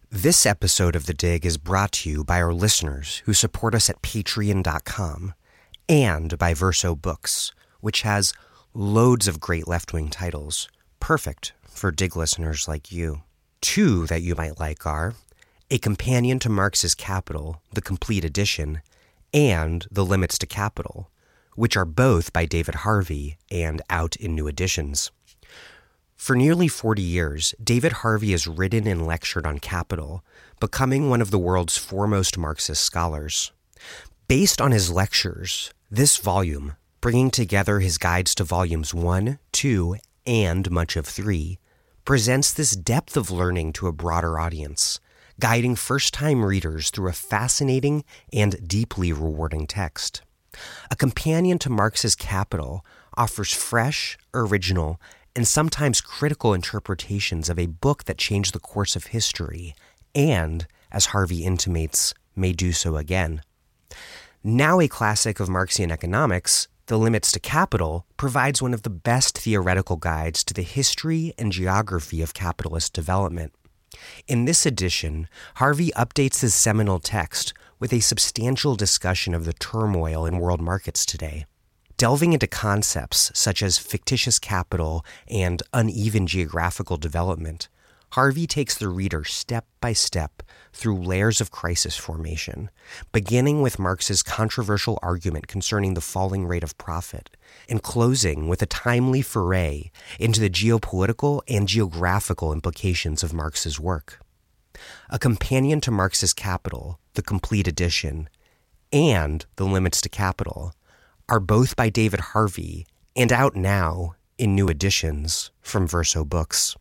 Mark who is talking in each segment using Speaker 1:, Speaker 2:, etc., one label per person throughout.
Speaker 1: This episode of The Dig is brought to you by our listeners who support us at patreon.com and by Verso Books, which has loads of great left-wing titles, perfect for Dig listeners like you. Two that you might like are A Companion to Marx's Capital, the complete edition, and The Limits to Capital, which are both by David Harvey and out in new editions. For nearly 40 years, David Harvey has written and lectured on capital, becoming one of the world's foremost Marxist scholars. Based on his lectures, this volume, bringing together his guides to volumes 1, 2, and much of 3, presents this depth of learning to a broader audience, guiding first-time readers through a fascinating and deeply rewarding text. A Companion to Marx's Capital offers fresh, original, and sometimes critical interpretations of a book that changed the course of history and, as Harvey intimates, may do so again. Now a classic of Marxian economics, The Limits to Capital provides one of the best theoretical guides to the history and geography of capitalist development. In this edition, Harvey updates his seminal text with a substantial discussion of the turmoil in world markets today. Delving into concepts such as fictitious capital and uneven geographical development, Harvey takes the reader step by step through layers of crisis formation, beginning with Marx's controversial argument concerning the falling rate of profit, and closing with a timely foray into the geopolitical and geographical implications of Marx's work. A Companion to Marx's Capital, the complete edition, and The Limits to Capital are both by David Harvey and out now in new editions from Verso Books.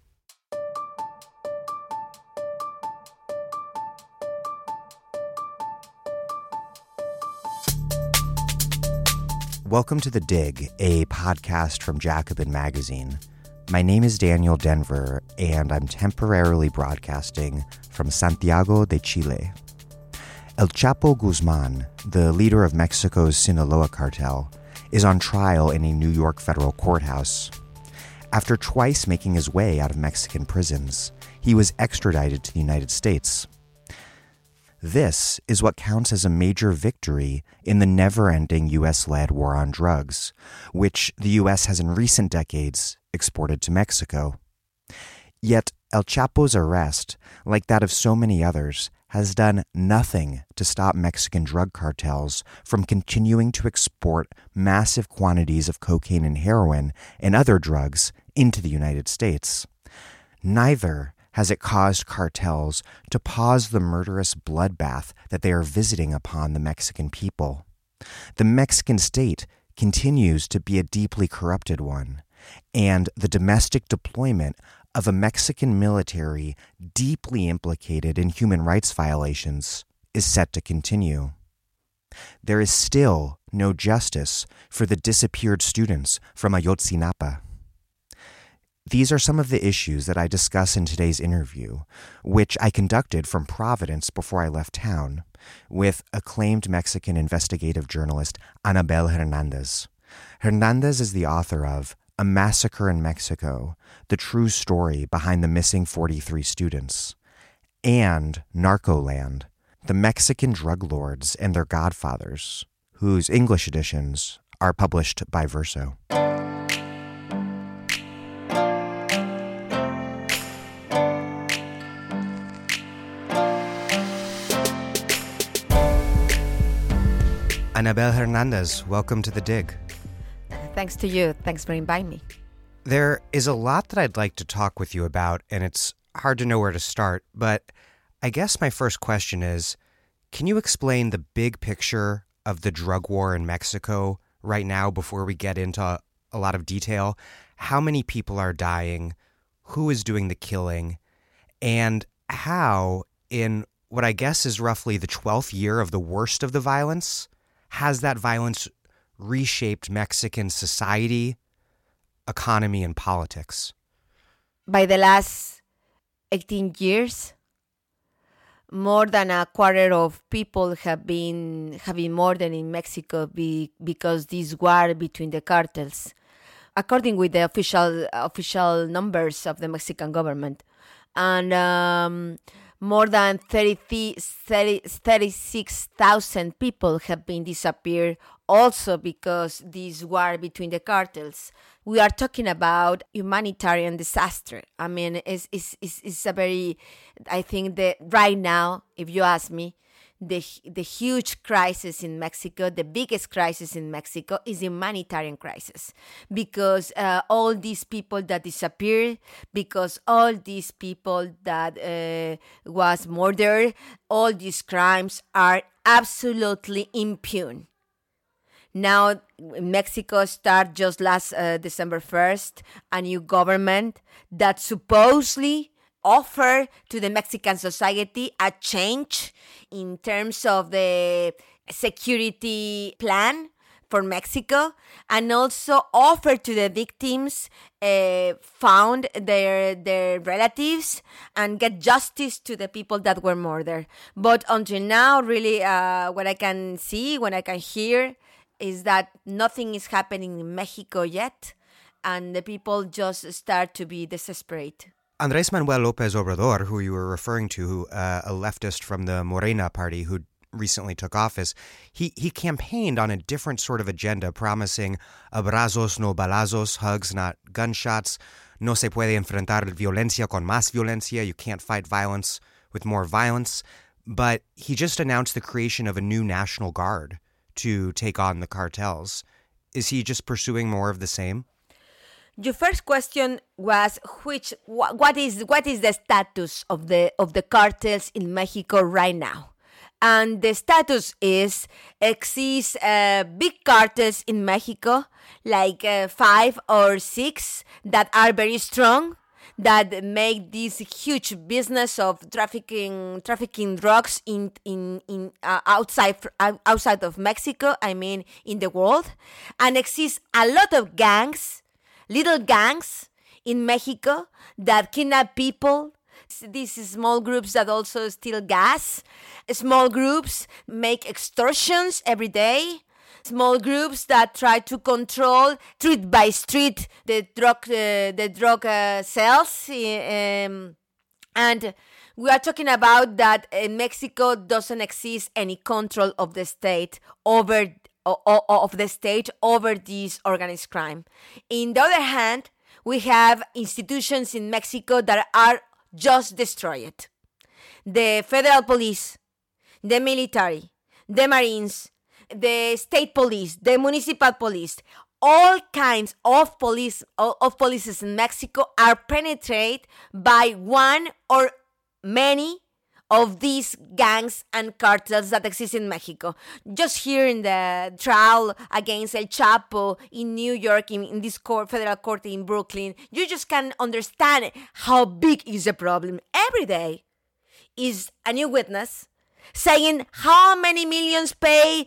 Speaker 1: Welcome to The Dig, a podcast from Jacobin Magazine. My name is Daniel Denver, and I'm temporarily broadcasting from Santiago de Chile. El Chapo Guzman, the leader of Mexico's Sinaloa cartel, is on trial in a New York federal courthouse. After twice making his way out of Mexican prisons, he was extradited to the United States. This is what counts as a major victory in the never-ending U.S.-led war on drugs, which the U.S. has in recent decades exported to Mexico. Yet El Chapo's arrest, like that of so many others, has done nothing to stop Mexican drug cartels from continuing to export massive quantities of cocaine and heroin and other drugs into the United States. Neither has it caused cartels to pause the murderous bloodbath that they are visiting upon the Mexican people. The Mexican state continues to be a deeply corrupted one, and the domestic deployment of a Mexican military deeply implicated in human rights violations is set to continue. There is still no justice for the disappeared students from Ayotzinapa. These are some of the issues that I discuss in today's interview, which I conducted from Providence before I left town, with acclaimed Mexican investigative journalist Anabel Hernandez. Hernandez is the author of A Massacre in Mexico, the true story behind the missing 43 students, and Narcoland, the Mexican drug lords and their godfathers, whose English editions are published by Verso. Anabel Hernandez, welcome to The Dig.
Speaker 2: Thanks to you. Thanks for inviting me.
Speaker 1: There is a lot that I'd like to talk with you about, and it's hard to know where to start, but I guess my first question is, can you explain the big picture of the drug war in Mexico right now before we get into a lot of detail? How many people are dying? Who is doing the killing? And how, in what I guess is roughly the 12th year of the worst of the violence, has that violence reshaped Mexican society, economy, and politics?
Speaker 2: By the last 18 years, more than a quarter of people have been murdered in Mexico because this war between the cartels, according with the official numbers of the Mexican government. And more than 36,000 people have been disappeared also because this war between the cartels. We are talking about humanitarian disaster. I mean, it's a very, I think that right now, if you ask me, the huge crisis in Mexico, the biggest crisis in Mexico is a humanitarian crisis because all these people that disappeared, because all these people that was murdered, all these crimes are absolutely impune. Now, Mexico started just last December 1st, a new government that supposedly offer to the Mexican society a change in terms of the security plan for Mexico, and also offer to the victims found their relatives and get justice to the people that were murdered. But until now, really, what I can see, what I can hear, is that nothing is happening in Mexico yet, and the people just start to be desperate.
Speaker 1: Andrés Manuel López Obrador, who you were referring to, a leftist from the Morena party who recently took office, he campaigned on a different sort of agenda, promising abrazos no balazos, hugs not gunshots, no se puede enfrentar violencia con más violencia, you can't fight violence with more violence. But he just announced the creation of a new National Guard to take on the cartels. Is he just pursuing more of the same?
Speaker 2: Your first question was what is the status of the cartels in Mexico right now? And the status is exists big cartels in Mexico, like 5 or 6 that are very strong, that make this huge business of trafficking drugs in outside of Mexico. I mean, in the world, and exists a lot of gangs. Little gangs in Mexico that kidnap people. These small groups that also steal gas. Small groups make extortions every day. Small groups that try to control street by street the drug sales. And we are talking about that in Mexico doesn't exist any control of the state over this organized crime. In the other hand, we have institutions in Mexico that are just destroyed. The federal police, the military, the Marines, the state police, the municipal police, all kinds of policies in Mexico are penetrated by one or many of these gangs and cartels that exist in Mexico. Just here in the trial against El Chapo in New York, in this federal court in Brooklyn, you just can understand how big is the problem. Every day is a new witness saying how many millions pay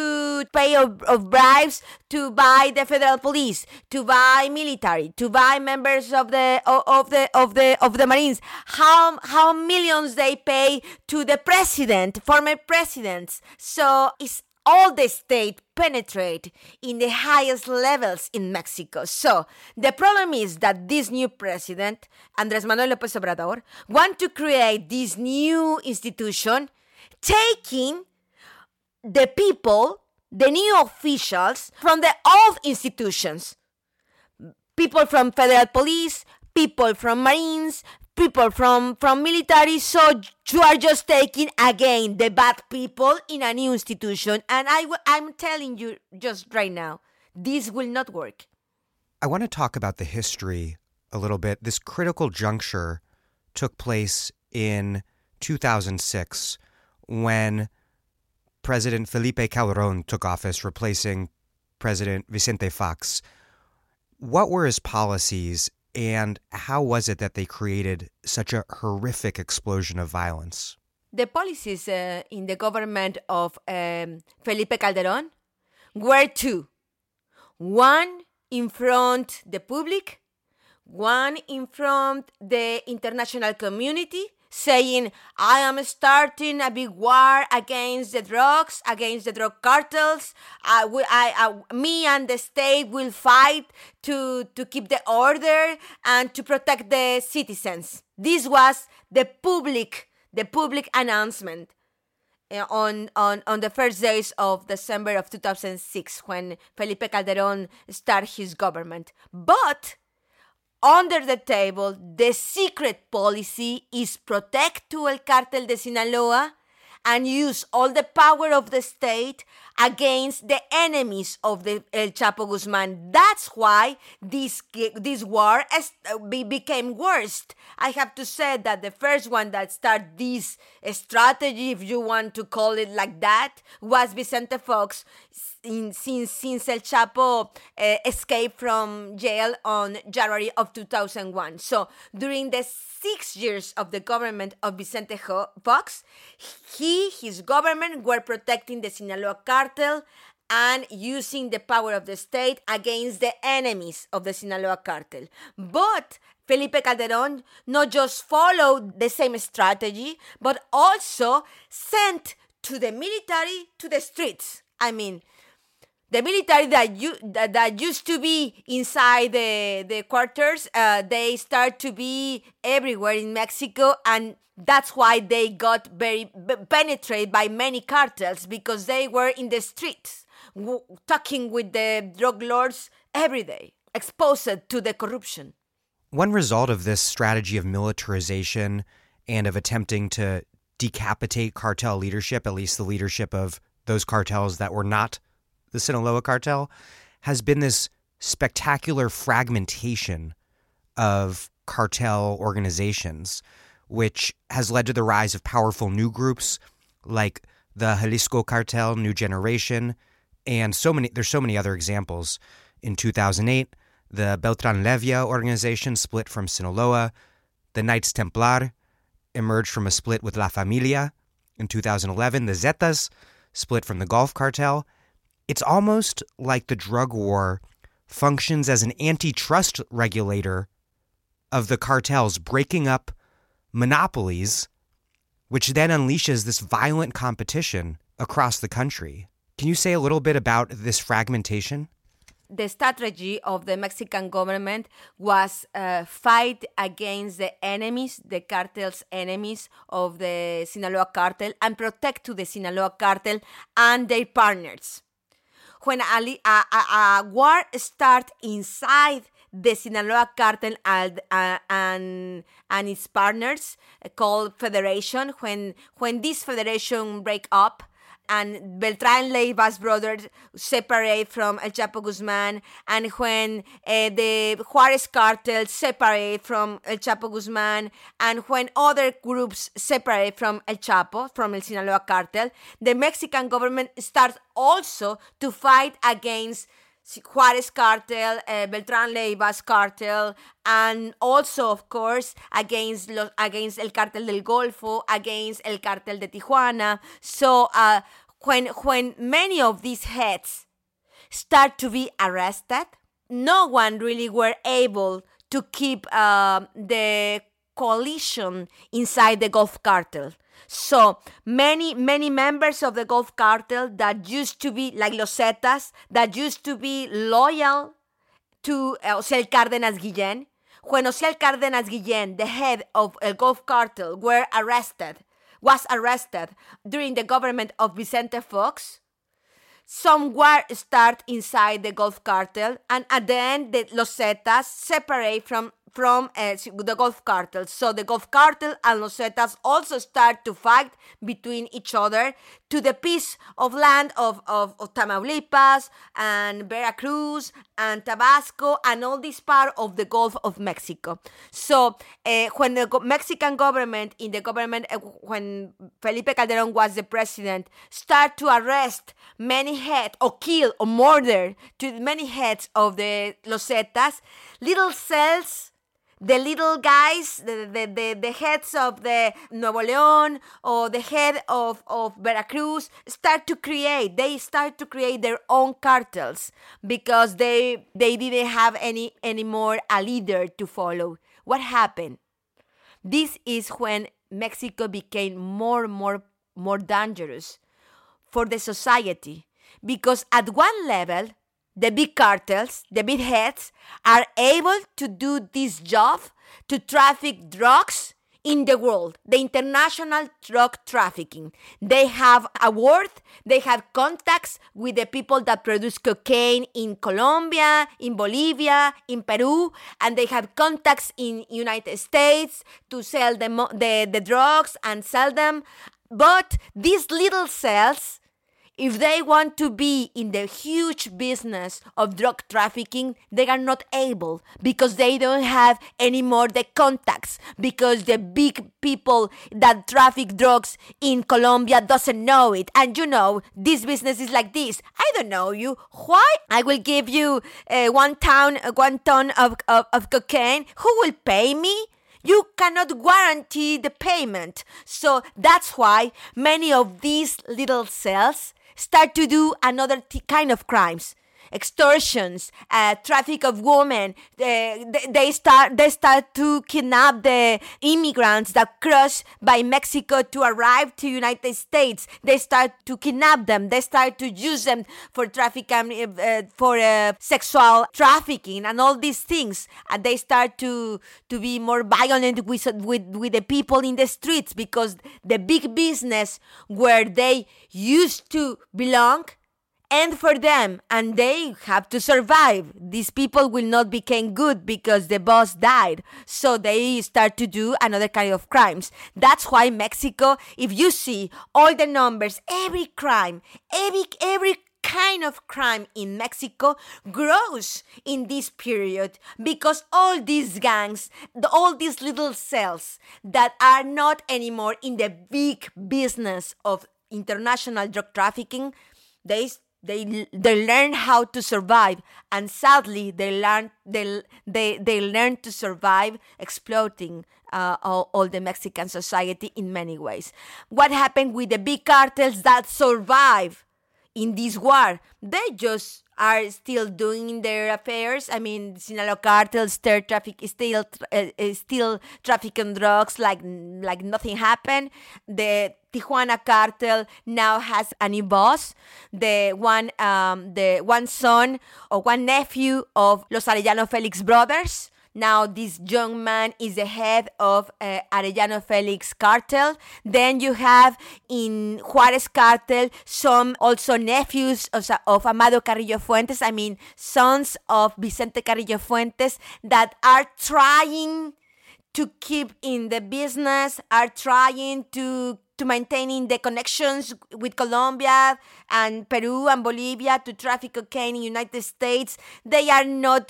Speaker 2: of bribes to buy the federal police, to buy military, to buy members of the Marines, how millions they pay to the president, former presidents. So it's all the state penetrate in the highest levels in Mexico. So the problem is that this new president, Andrés Manuel López Obrador, want to create this new institution, taking the people, the new officials from the old institutions. People from federal police, people from Marines, people from military. So you are just taking again the bad people in a new institution. And I'm telling you just right now, this will not work.
Speaker 1: I want to talk about the history a little bit. This critical juncture took place in 2006 when President Felipe Calderón took office, replacing President Vicente Fox. What were his policies, and how was it that they created such a horrific explosion of violence?
Speaker 2: The policies in the government of Felipe Calderón were 2. One in front the public, one in front the international community, saying, I am starting a big war against the drugs, against the drug cartels. Me and the state will fight to keep the order and to protect the citizens. This was the public the public announcement on the first days of December of 2006 when Felipe Calderón started his government. But under the table, the secret policy is protect to El Cartel de Sinaloa and use all the power of the state against the enemies of the El Chapo Guzman. That's why this war became worst. I have to say that the first one that started this strategy, if you want to call it like that, was Vicente Fox, since El Chapo escaped from jail on January of 2001. So during the 6 years of the government of Vicente Fox, his government were protecting the Sinaloa cartel and using the power of the state against the enemies of the Sinaloa cartel. But Felipe Calderón not just followed the same strategy, but also sent to the military to the streets. I mean, the military that used to be inside the quarters, they start to be everywhere in Mexico, and that's why they got very penetrated by many cartels, because they were in the streets talking with the drug lords every day, exposed to the corruption.
Speaker 1: One result of this strategy of militarization and of attempting to decapitate cartel leadership, at least the leadership of those cartels that were not the Sinaloa cartel, has been this spectacular fragmentation of cartel organizations, which has led to the rise of powerful new groups like the Jalisco Cartel, New Generation, and there's so many other examples. In 2008, the Beltran Leyva organization split from Sinaloa. The Knights Templar emerged from a split with La Familia. In 2011, the Zetas split from the Gulf Cartel. It's almost like the drug war functions as an antitrust regulator of the cartels, breaking up monopolies, which then unleashes this violent competition across the country. Can you say a little bit about this fragmentation?
Speaker 2: The strategy of the Mexican government was fight against the enemies, the cartel's enemies of the Sinaloa cartel, and protect to the Sinaloa cartel and their partners. When a war starts inside the Sinaloa cartel and its partners, called Federation, when this federation break up, and Beltran Leyva's brothers separate from El Chapo Guzman, and when the Juarez cartel separate from El Chapo Guzman, and when other groups separate from El Chapo, from El Sinaloa cartel, the Mexican government starts also to fight against Juarez cartel, Beltran Leyva's cartel, and also, of course, against El Cartel del Golfo, against El Cartel de Tijuana. So when many of these heads start to be arrested, no one really were able to keep the coalition inside the Gulf Cartel. So many members of the Gulf Cartel that used to be, like Los Zetas, that used to be loyal to Ociel Cárdenas Guillén, when Ociel Cárdenas Guillén, the head of El Gulf Cartel, was arrested during the government of Vicente Fox, some war start inside the Gulf Cartel, and at the end, the Los Zetas separate from the Gulf Cartel. So the Gulf Cartel and Los Zetas also start to fight between each other to the piece of land of Tamaulipas and Veracruz and Tabasco and all this part of the Gulf of Mexico. So when the Mexican government, when Felipe Calderón was the president, start to arrest many heads or kill or murder to many heads of the Los Zetas, little cells, the little guys, the heads of the Nuevo León or the head of Veracruz start to create their own cartels because they didn't have any more a leader to follow. What happened? This is when Mexico became more dangerous for the society, because at one level, the big cartels, the big heads, are able to do this job to traffic drugs in the world, the international drug trafficking. They have a word, they have contacts with the people that produce cocaine in Colombia, in Bolivia, in Peru, and they have contacts in United States to sell the drugs and sell them. But these little cells, if they want to be in the huge business of drug trafficking, they are not able because they don't have anymore the contacts, because the big people that traffic drugs in Colombia doesn't know it. And this business is like this. I don't know you. Why? I will give you 1 ton of cocaine. Who will pay me? You cannot guarantee the payment. So that's why many of these little cells start to do another kind of crimes. Extortions, traffic of women. They start to kidnap the immigrants that cross by Mexico to arrive to United States. They start to kidnap them. They start to use them for for sexual trafficking and all these things. And they start to be more violent with the people in the streets, because the big business where they used to belong and for them, and they have to survive. These people will not become good because the boss died. So they start to do another kind of crimes. That's why Mexico, if you see all the numbers, every crime, every kind of crime in Mexico grows in this period, because all these gangs, all these little cells that are not anymore in the big business of international drug trafficking, they learn how to survive, and sadly they learn to survive exploiting all the Mexican society in many ways. What happened with the big cartels that survive in this war? They just are still doing their affairs. I mean, Sinaloa cartel still trafficking drugs like nothing happened. The Tijuana cartel now has a new boss, the one son or one nephew of Los Arellano Felix brothers. Now this young man is the head of Arellano Felix cartel. Then you have in Juarez cartel some also nephews of Amado Carrillo Fuentes, I mean sons of Vicente Carrillo Fuentes, that are trying to keep in the business, are trying to maintaining the connections with Colombia and Peru and Bolivia to traffic cocaine in United States. They are not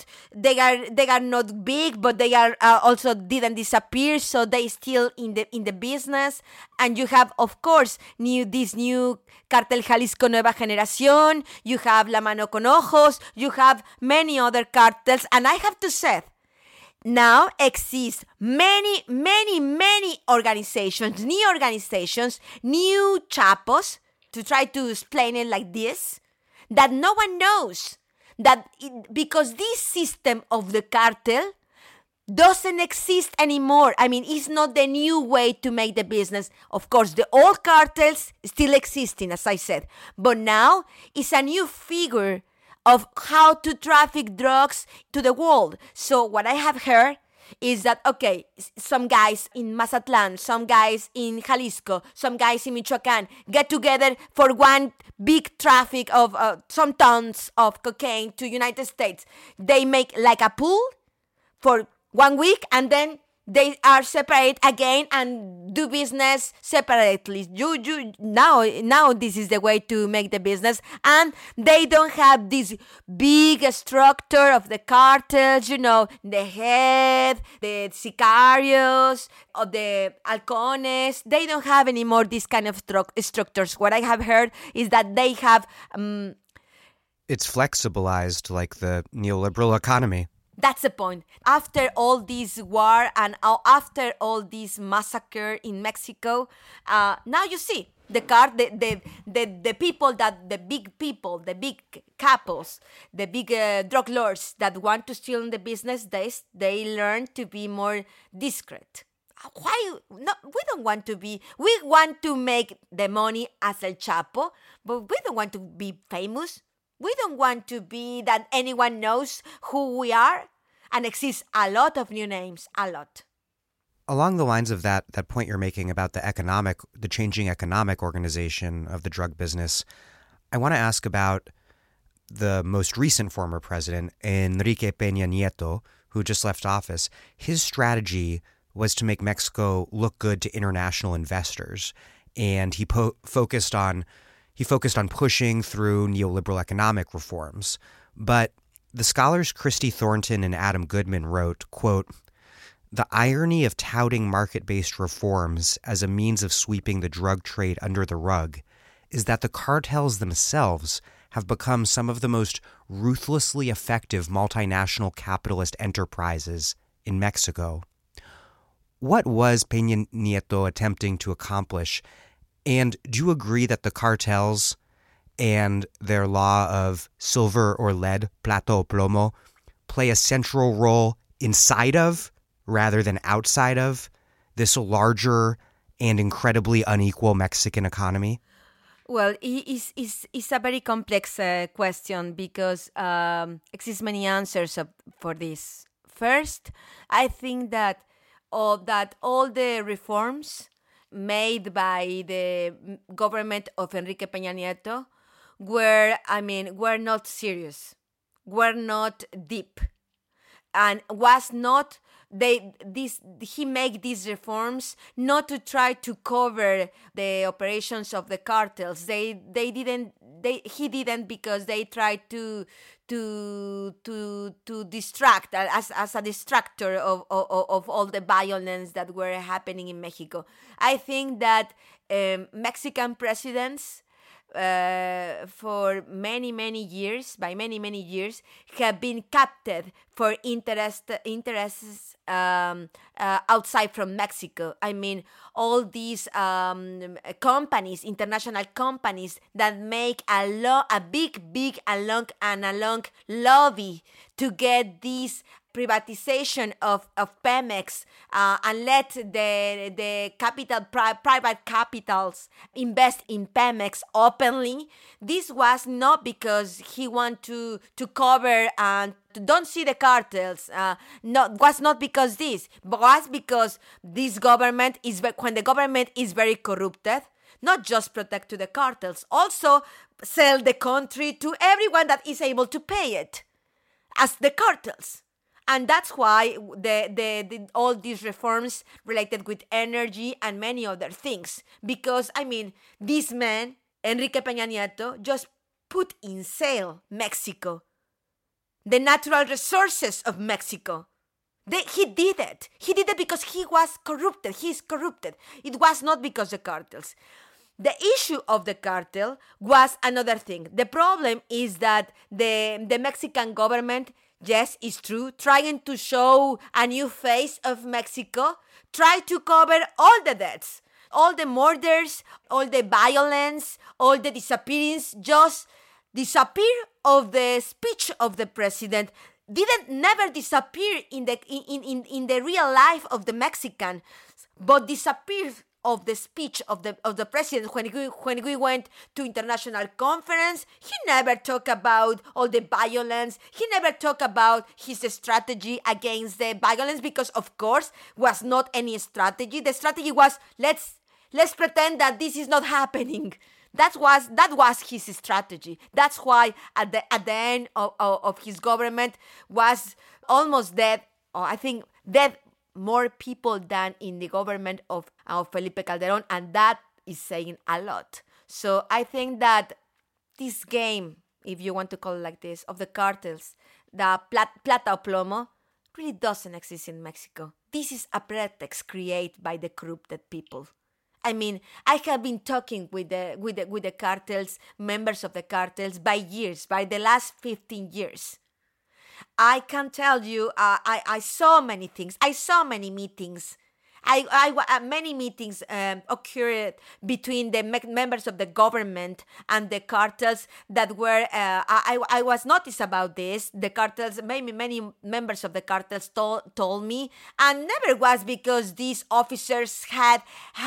Speaker 2: big, but they are also didn't disappear, so they still in the business. And you have, of course, this new Cartel Jalisco Nueva Generación. You have La Mano con Ojos. You have many other cartels, and I have to say, now exist many organizations, new chapos, to try to explain it like this, that no one knows. Because this system of the cartel doesn't exist anymore. I mean, it's not the new way to make the business. Of course, the old cartels still existing, as I said. But now it's a new figure of how to traffic drugs to the world. So what I have heard is that, okay, some guys in Mazatlan, some guys in Jalisco, some guys in Michoacan get together for one big traffic of some tons of cocaine to United States. They make like a pool for 1 week, and then they are separate again and do business separately. Now this is the way to make the business, and they don't have this big structure of the cartels, the head, the sicarios, or the halcones. They don't have anymore this kind of structures. What I have heard is that they have...
Speaker 1: It's flexibilized like the neoliberal economy.
Speaker 2: That's the point. After all this war and after all this massacre in Mexico, now you see the people the big capos, the big drug lords that want to steal in the business, they learn to be more discreet. Why? No, we don't want to be. We want to make the money as El Chapo, but we don't want to be famous. We don't want to be that anyone knows who we are, and exists a lot of new names, a lot.
Speaker 1: Along the lines of that point you're making about the changing economic organization of the drug business, I want to ask about the most recent former president, Enrique Peña Nieto, who just left office. His strategy was to make Mexico look good to international investors, and he focused on pushing through neoliberal economic reforms. But the scholars Christy Thornton and Adam Goodman wrote, quote, "The irony of touting market-based reforms as a means of sweeping the drug trade under the rug is that the cartels themselves have become some of the most ruthlessly effective multinational capitalist enterprises in Mexico." What was Peña Nieto attempting to accomplish? And do you agree that the cartels and their law of silver or lead, plata o plomo, play a central role inside of, rather than outside of, this larger and incredibly unequal Mexican economy?
Speaker 2: Well, it's a very complex question because exists many answers for this. First, I think that all the reforms made by the government of Enrique Peña Nieto were not serious, were not deep, and was not he made these reforms not to try to cover the operations of the cartels. He didn't because they tried to distract as a distractor of all the violence that were happening in Mexico. I think that Mexican presidents for many years have been captured for interests outside from Mexico. I mean, all these companies, international companies that make a big and long lobby to get these privatization of Pemex and let the private capitals invest in Pemex openly. This was not because he wanted to cover and don't see the cartels. Was not because this, but was because this government when the government is very corrupted, not just protect to the cartels, also sell the country to everyone that is able to pay it, as the cartels. And that's why all these reforms related with energy and many other things. Because, this man, Enrique Peña Nieto, just put in sale Mexico, the natural resources of Mexico. He did it. He did it because he was corrupted. He's corrupted. It was not because of the cartels. The issue of the cartel was another thing. The problem is that the Mexican government, yes, it's true, trying to show a new face of Mexico, try to cover all the deaths, all the murders, all the violence, all the disappearance, just disappear of the speech of the president. Never disappear in the real life of the Mexican, but disappear of the speech of the president when we went to international conference. He never talked about all the violence. He never talked about his strategy against the violence, because of course was not any strategy. The strategy was let's pretend that this is not happening. That was his strategy. That's why at the end of his government was almost dead. I think dead more people than in the government of Felipe Calderón, and that is saying a lot. So I think that this game, if you want to call it like this, of the cartels, the plata o plomo, really doesn't exist in Mexico. This is a pretext created by the corrupted people. I have been talking with the cartels, members of the cartels, by the last 15 years. I can tell you, I saw many things. I saw many meetings. Many meetings occurred between the members of the government and the cartels that were. I was noticed about this. The cartels, many members of the cartels told me, and never was because these officers had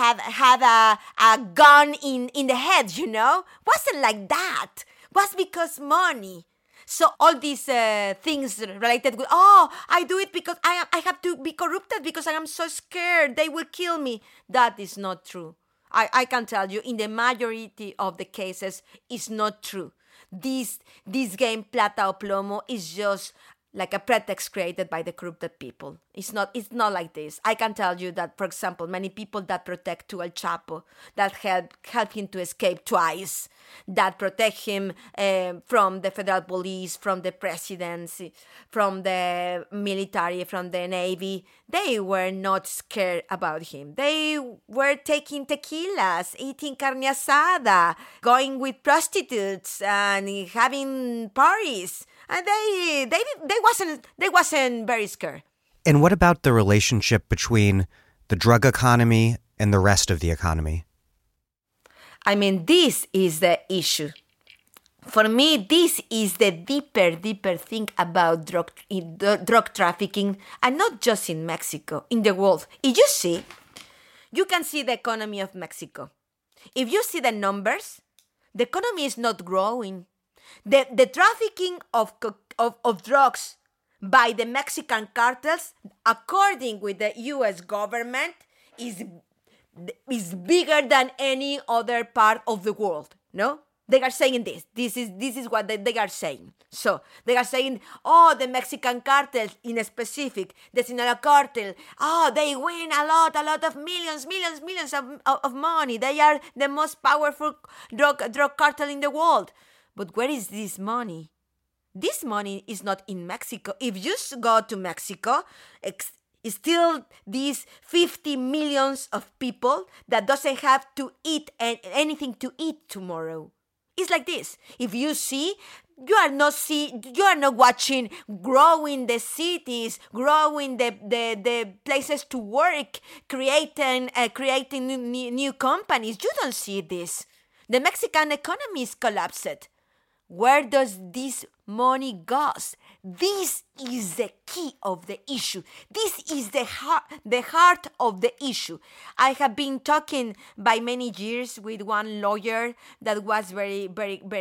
Speaker 2: a gun in the head. Wasn't like that. Was because money. So all these things related with, oh, I do it because I have to be corrupted because I am so scared they will kill me. That is not true. I can tell you, in the majority of the cases, it's not true. This game Plata o Plomo is just like a pretext created by the corrupted people. It's not like this. I can tell you that, for example, many people that protect to El Chapo, that help him to escape twice, that protect him from the federal police, from the presidency, from the military, from the navy, they were not scared about him. They were taking tequilas, eating carne asada, going with prostitutes, and having parties. And they wasn't very scared.
Speaker 1: And what about the relationship between the drug economy and the rest of the economy?
Speaker 2: I mean, this is the issue. For me, this is the deeper thing about drug trafficking, and not just in Mexico, in the world. If you can see the economy of Mexico. If you see the numbers, the economy is not growing. The trafficking of drugs by the Mexican cartels, according with the U.S. government, is bigger than any other part of the world. No, they are saying this. This is what they are saying. So they are saying, oh, the Mexican cartels in specific, the Sinaloa cartel, oh, they win a lot of millions of money. They are the most powerful drug cartel in the world. But where is this money? This money is not in Mexico. If you go to Mexico, it's still these 50 millions of people that doesn't have to eat anything to eat tomorrow. It's like this. If you see, you are not watching growing the cities, growing the places to work, creating new companies. You don't see this. The Mexican economy is collapsed. Where does this money go? This is the key of the issue. This is the heart of the issue. I have been talking by many years with one lawyer that was very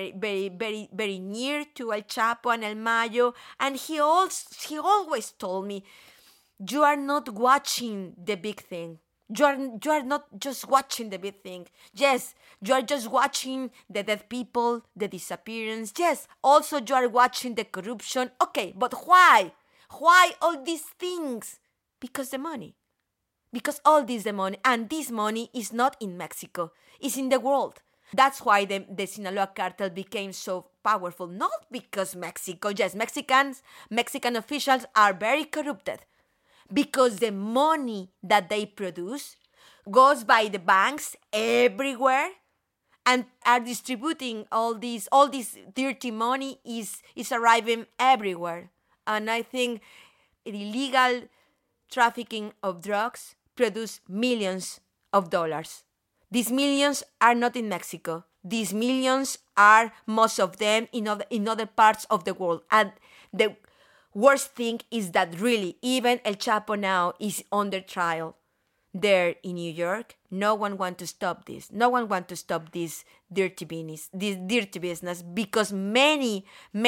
Speaker 2: near to El Chapo and El Mayo, and he always told me, you are not watching the big thing. You are not just watching the big thing. Yes, you are just watching the dead people, the disappearance. Yes, also you are watching the corruption. Okay, but why? Why all these things? Because the money. Because all this the money. And this money is not in Mexico. It's in the world. That's why the Sinaloa cartel became so powerful. Not because Mexico. Yes, Mexican officials are very corrupted. Because the money that they produce goes by the banks everywhere and are distributing all this dirty money is arriving everywhere. And I think illegal trafficking of drugs produce millions of dollars. These millions are not in Mexico. These millions are, most of them, in other parts of the world. And the worst thing is that really, even El Chapo now is under trial there in New York. No one wants to stop this. No one wants to stop this dirty business, because many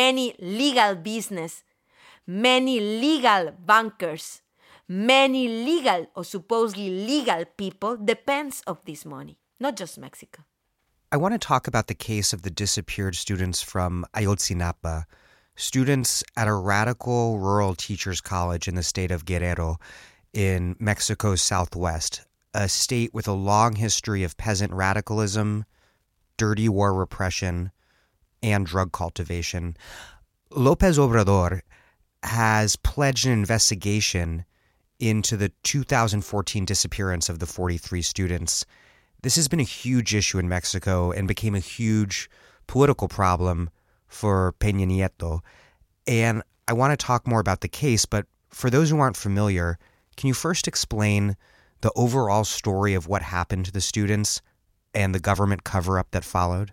Speaker 2: legal business, many legal bankers, many legal or supposedly legal people depends of this money, not just Mexico.
Speaker 1: I want to talk about the case of the disappeared students from Ayotzinapa, students at a radical rural teachers' college in the state of Guerrero in Mexico's southwest, a state with a long history of peasant radicalism, dirty war repression, and drug cultivation. López Obrador has pledged an investigation into the 2014 disappearance of the 43 students. This has been a huge issue in Mexico and became a huge political problem for Peña Nieto. And I want to talk more about the case, but for those who aren't familiar, can you first explain the overall story of what happened to the students and the government cover-up that followed?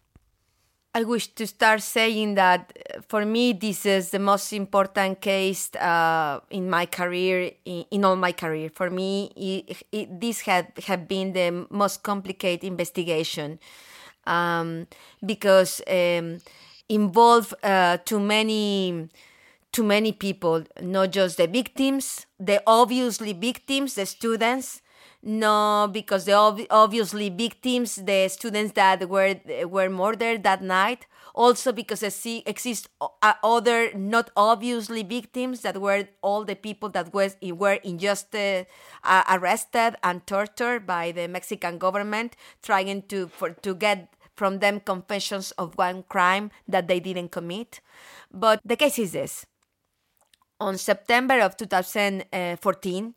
Speaker 2: I wish to start saying that for me, this is the most important case in my career, in all my career. For me, this had been the most complicated investigation because in involve too many people, not just the victims, the obviously victims, the students. No, because the obviously victims, the students that were murdered that night. Also because exist other not obviously victims that were all the people that were unjustly arrested and tortured by the Mexican government, trying to get from them confessions of one crime that they didn't commit. But the case is this. On September of 2014,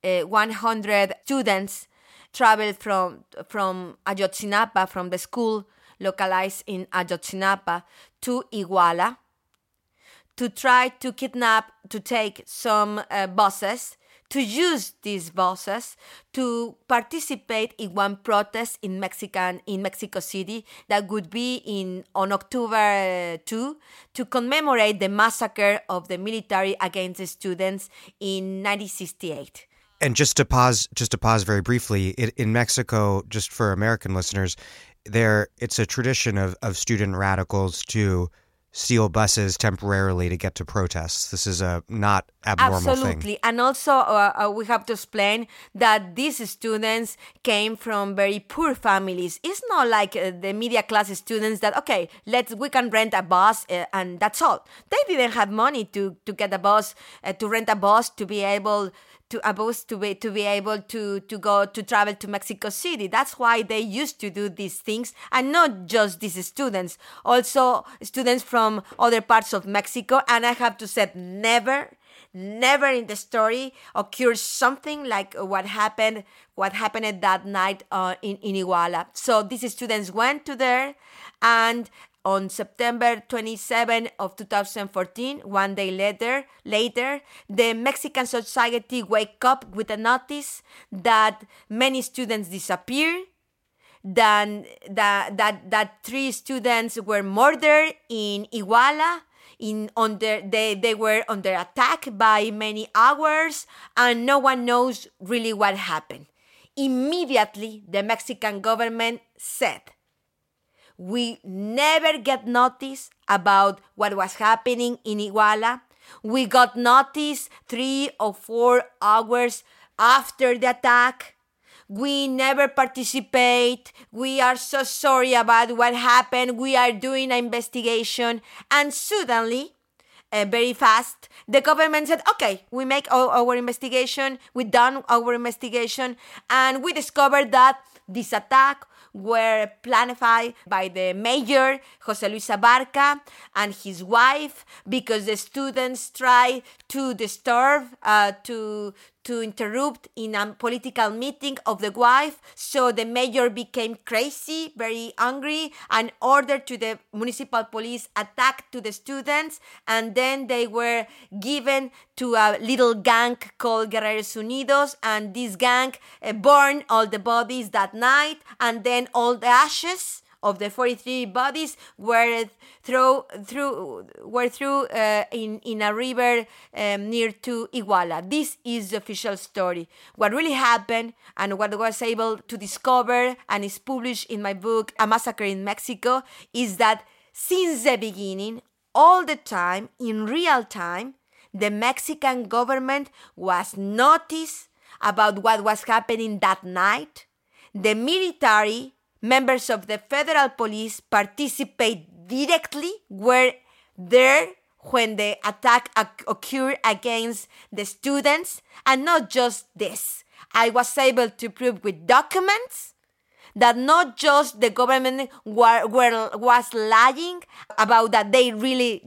Speaker 2: 100 students traveled from Ayotzinapa, from the school localized in Ayotzinapa, to Iguala to try to take some buses, to use these buses to participate in one protest in Mexico City that would be on October 2 to commemorate the massacre of the military against the students in 1968.
Speaker 1: And just to pause very briefly, in Mexico, just for American listeners, it's a tradition of student radicals to steal buses temporarily to get to protests. This is a not abnormal thing.
Speaker 2: Absolutely. And also we have to explain that these students came from very poor families. It's not like the media class students that, okay, we can rent a bus and that's all. They didn't have money to get a bus, to rent a bus to be able to be able to go to travel to Mexico City. That's why they used to do these things, and not just these students, also students from other parts of Mexico. And I have to say, never in the story occurs something like what happened that night in Iguala. So these students went to there, and on September 27 of 2014, one day later, the Mexican society wake up with a notice that many students disappeared, that 3 students were murdered in Iguala. They were under attack by many hours, and no one knows really what happened. Immediately, the Mexican government said, we never get notice about what was happening in Iguala. We got notice 3 or 4 hours after the attack. We never participate. We are so sorry about what happened. We are doing an investigation. And suddenly, very fast, the government said, okay, we make our investigation. We done our investigation. And we discovered that this attack were planned by the mayor, José Luis Abarca, and his wife, because the students tried to disturb, to interrupt in a political meeting of the wife. So the mayor became crazy, very angry, and ordered to the municipal police attack to the students. And then they were given to a little gang called Guerreros Unidos. And this gang burned all the bodies that night. And then all the ashes of the 43 bodies were thrown in a river near to Iguala. This is the official story. What really happened and what I was able to discover and is published in my book, A Massacre in Mexico, is that since the beginning, all the time, in real time, the Mexican government was noticed about what was happening that night. The military, members of the federal police participate directly, were there when the attack occurred against the students. And not just this, I was able to prove with documents that not just the government was lying about that they really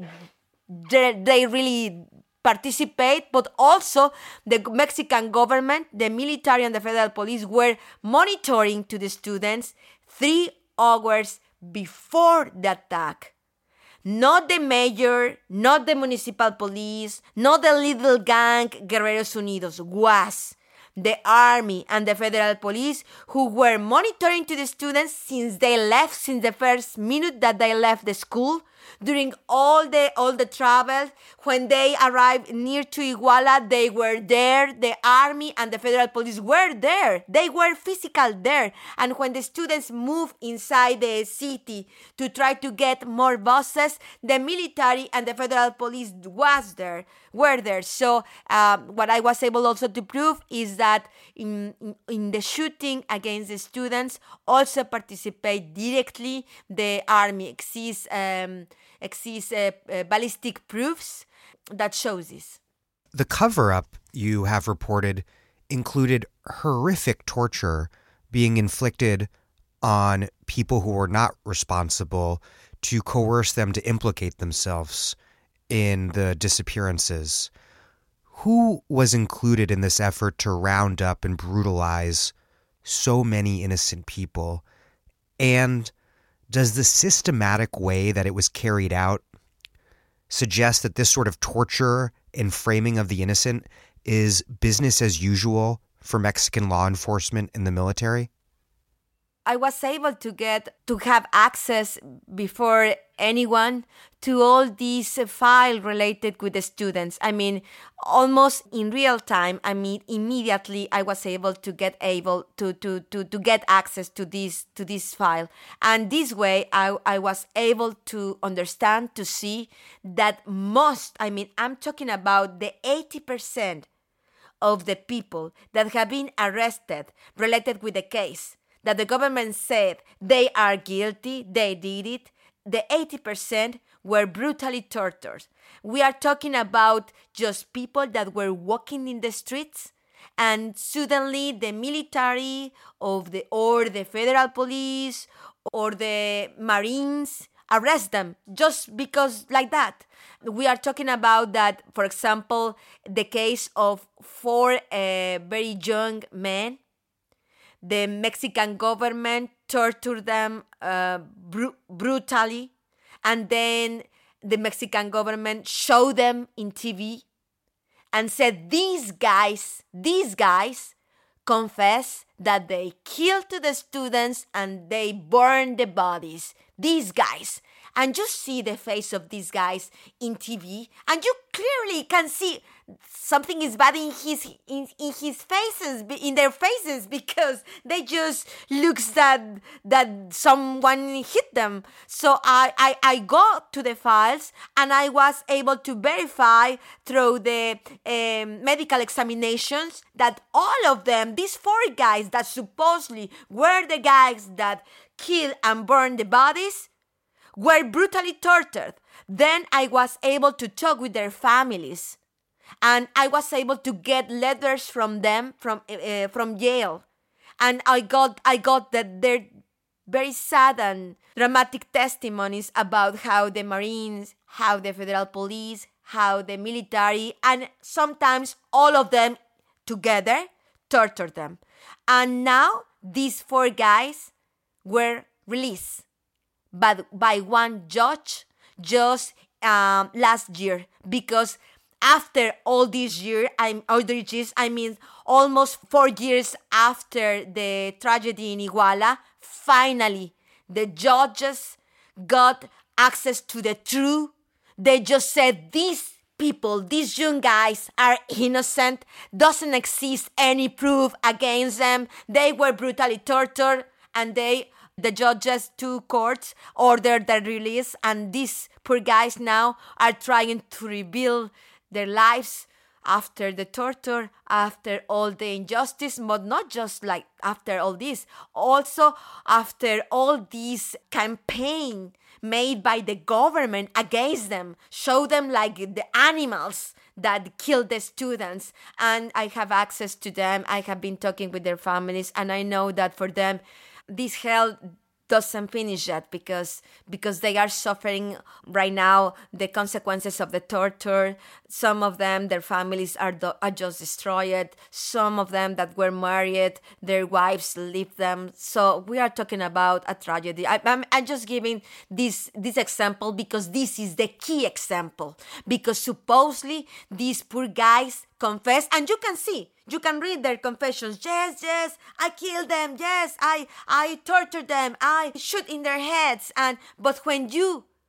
Speaker 2: participate, but also the Mexican government, the military and the federal police were monitoring to the students 3 hours before the attack. Not the mayor, not the municipal police, not the little gang Guerreros Unidos, was the army and the federal police who were monitoring to the students since the first minute that they left the school, During all the travel, when they arrived near to Iguala, they were there. The army and the federal police were there. They were physical there. And when the students moved inside the city to try to get more buses, the military and the federal police were there. So what I was able also to prove is that in the shooting against the students also participate directly the army. Exists ballistic proofs that shows this.
Speaker 1: The cover-up you have reported included horrific torture being inflicted on people who were not responsible to coerce them to implicate themselves in the disappearances. Who was included in this effort to round up and brutalize so many innocent people? And does the systematic way that it was carried out suggest that this sort of torture and framing of the innocent is business as usual for Mexican law enforcement and the military?
Speaker 2: I was able to have access before anyone to all these files related with the students. I mean, almost in real time. I mean, immediately I was able to get access to this file, and this way I was able to understand, to see that I'm talking about the 80% of the people that have been arrested related with the case, that the government said they are guilty, they did it, the 80% were brutally tortured. We are talking about just people that were walking in the streets, and suddenly the military or the federal police or the Marines arrest them just because like that. We are talking about that, for example, the case of 4 very young men. The Mexican government tortured them brutally, and then the Mexican government showed them in TV and said, these guys confess that they killed the students and they burned the bodies. These guys. And you see the face of these guys in TV, and you clearly can see something is bad in their faces, because they just looks that someone hit them. So I got to the files, and I was able to verify through the medical examinations that all of them, these 4 guys that supposedly were the guys that killed and burned the bodies, were brutally tortured. Then I was able to talk with their families, and I was able to get letters from them from jail, and I got that their very sad and dramatic testimonies about how the Marines, how the federal police, how the military, and sometimes all of them together tortured them. And now these 4 guys were released but by one judge just last year, because after all these years, I mean almost 4 years after the tragedy in Iguala, finally the judges got access to the truth. They just said these people, these young guys are innocent, doesn't exist any proof against them, they were brutally tortured, and the judges, 2 courts, ordered their release, and these poor guys now are trying to rebuild their lives after the torture, after all the injustice, but not just like after all this, also after all this campaign made by the government against them, show them like the animals that killed the students. And I have access to them, I have been talking with their families, and I know that for them, this hell doesn't finish yet, because they are suffering right now the consequences of the torture. Some of them, their families are just destroyed. Some of them that were married, their wives left them. So we are talking about a tragedy. I'm just giving this example because this is the key example, because supposedly these poor guys confess, and you can read their confessions. Yes, I killed them. Yes, I tortured them. I shoot in their heads. But when you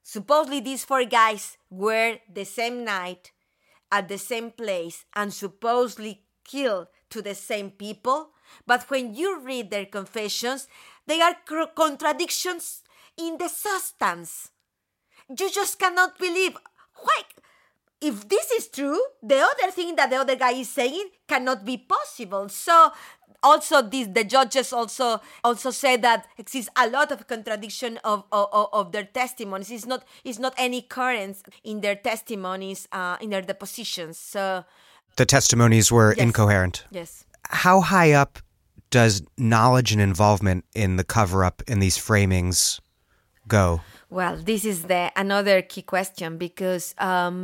Speaker 2: Supposedly these 4 guys were the same night at the same place and supposedly killed to the same people. But when you read their confessions, they are contradictions in the substance. You just cannot believe. Why? If this is true, the other thing that the other guy is saying cannot be possible. So also the judges also said that exists a lot of contradiction of their testimonies. It's not any currents in their testimonies, in their depositions. So
Speaker 1: the testimonies were incoherent.
Speaker 2: Yes.
Speaker 1: How high up does knowledge and involvement in the cover-up in these framings go?
Speaker 2: Well, this is another key question, because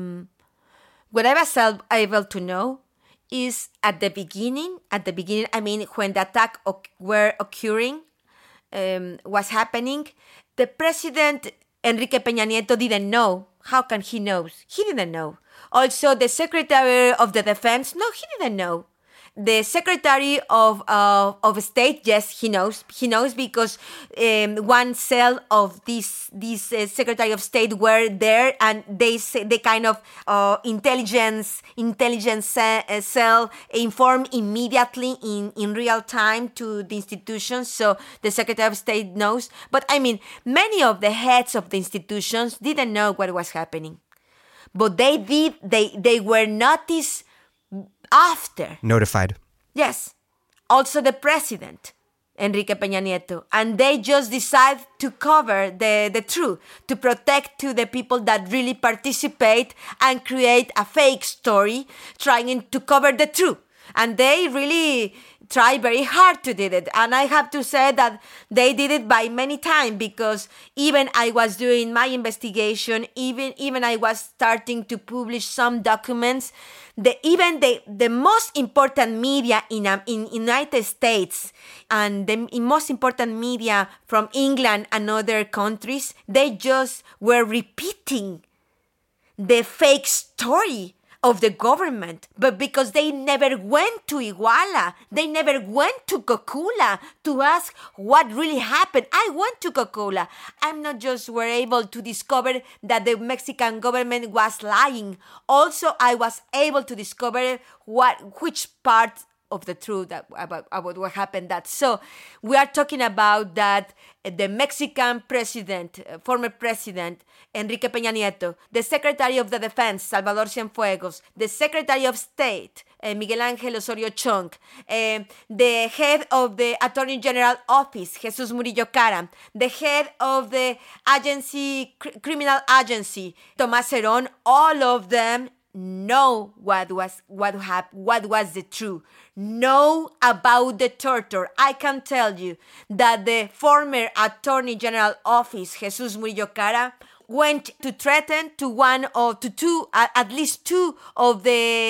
Speaker 2: what I was able to know is at the beginning, I mean, when the attack were occurring, was happening, the president, Enrique Peña Nieto, didn't know. How can he know? He didn't know. Also, the Secretary of the Defense, no, he didn't know. The Secretary of State, yes, he knows. He knows because one cell of this Secretary of State were there, and they kind of intelligence cell informed immediately in real time to the institutions. So the Secretary of State knows. But I mean, many of the heads of the institutions didn't know what was happening, but they did. They were noticed after.
Speaker 1: Notified.
Speaker 2: Yes. Also the president, Enrique Peña Nieto. And they just decide to cover the truth, to protect to the people that really participate and create a fake story, trying to cover the truth. And they really try very hard to do it. And I have to say that they did it by many times, because even I was doing my investigation, even I was starting to publish some documents. The most important media in United States and the most important media from England and other countries, they just were repeating the fake story of the government, but because they never went to Iguala, they never went to Cocula to ask what really happened. I went to Cocula. I'm not just were able to discover that the Mexican government was lying. Also, I was able to discover which part of the truth about what happened. So we are talking about that the Mexican president, former president, Enrique Peña Nieto, the Secretary of the Defense, Salvador Cienfuegos, the Secretary of State, Miguel Ángel Osorio Chong, the head of the Attorney General Office, Jesus Murillo Caram, the head of the criminal agency, Tomás Herón, all of them know what was the truth, know about the torture. I can tell you that the former Attorney General Office, Jesus Murillo Caram, went to threaten to one or to two, at least two of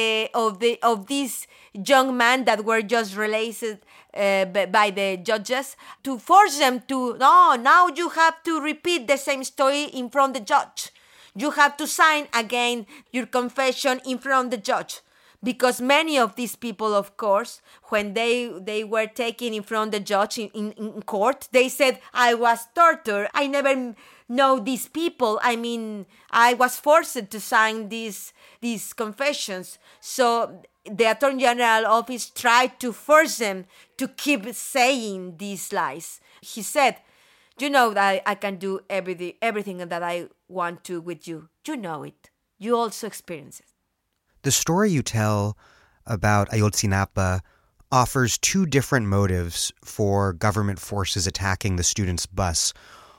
Speaker 2: these young men that were just released by the judges, to force them to, no, now you have to repeat the same story in front of the judge. You have to sign again your confession in front of the judge. Because many of these people, of course, when they were taken in front of the judge in court, they said, I was tortured. I never know these people. I mean, I was forced to sign these confessions. So the Attorney General Office tried to force them to keep saying these lies. He said, you know that I can do everything that I want to with you. You know it. You also experience it.
Speaker 1: The story you tell about Ayotzinapa offers two different motives for government forces attacking the students' bus.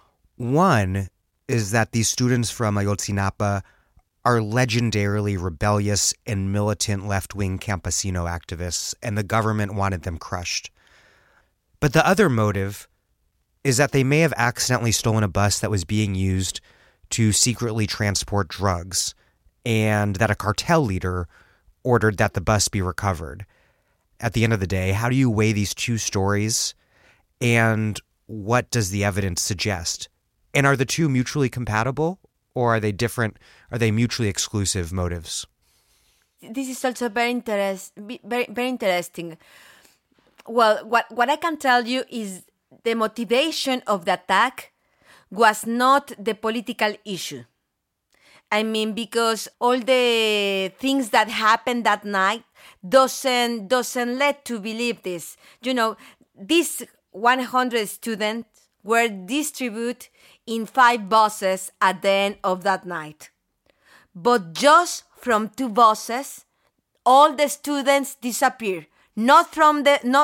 Speaker 1: One is that these students from Ayotzinapa are legendarily rebellious and militant left-wing campesino activists, and the government wanted them crushed. But the other motive is that they may have accidentally stolen a bus that was being used to secretly transport drugs, and that a cartel leader ordered that the bus be recovered. At the end of the day, how do you weigh these two stories, and what does the evidence suggest? And are the two mutually compatible, or are they different? Are they mutually exclusive motives?
Speaker 2: This is also very interesting. Well, what I can tell you is the motivation of the attack was not the political issue. I mean, because all the things that happened that night doesn't lead to believe this. These 100 students were distributed in 5 buses at the end of that night. But just from 2 buses, all the students disappeared. Not from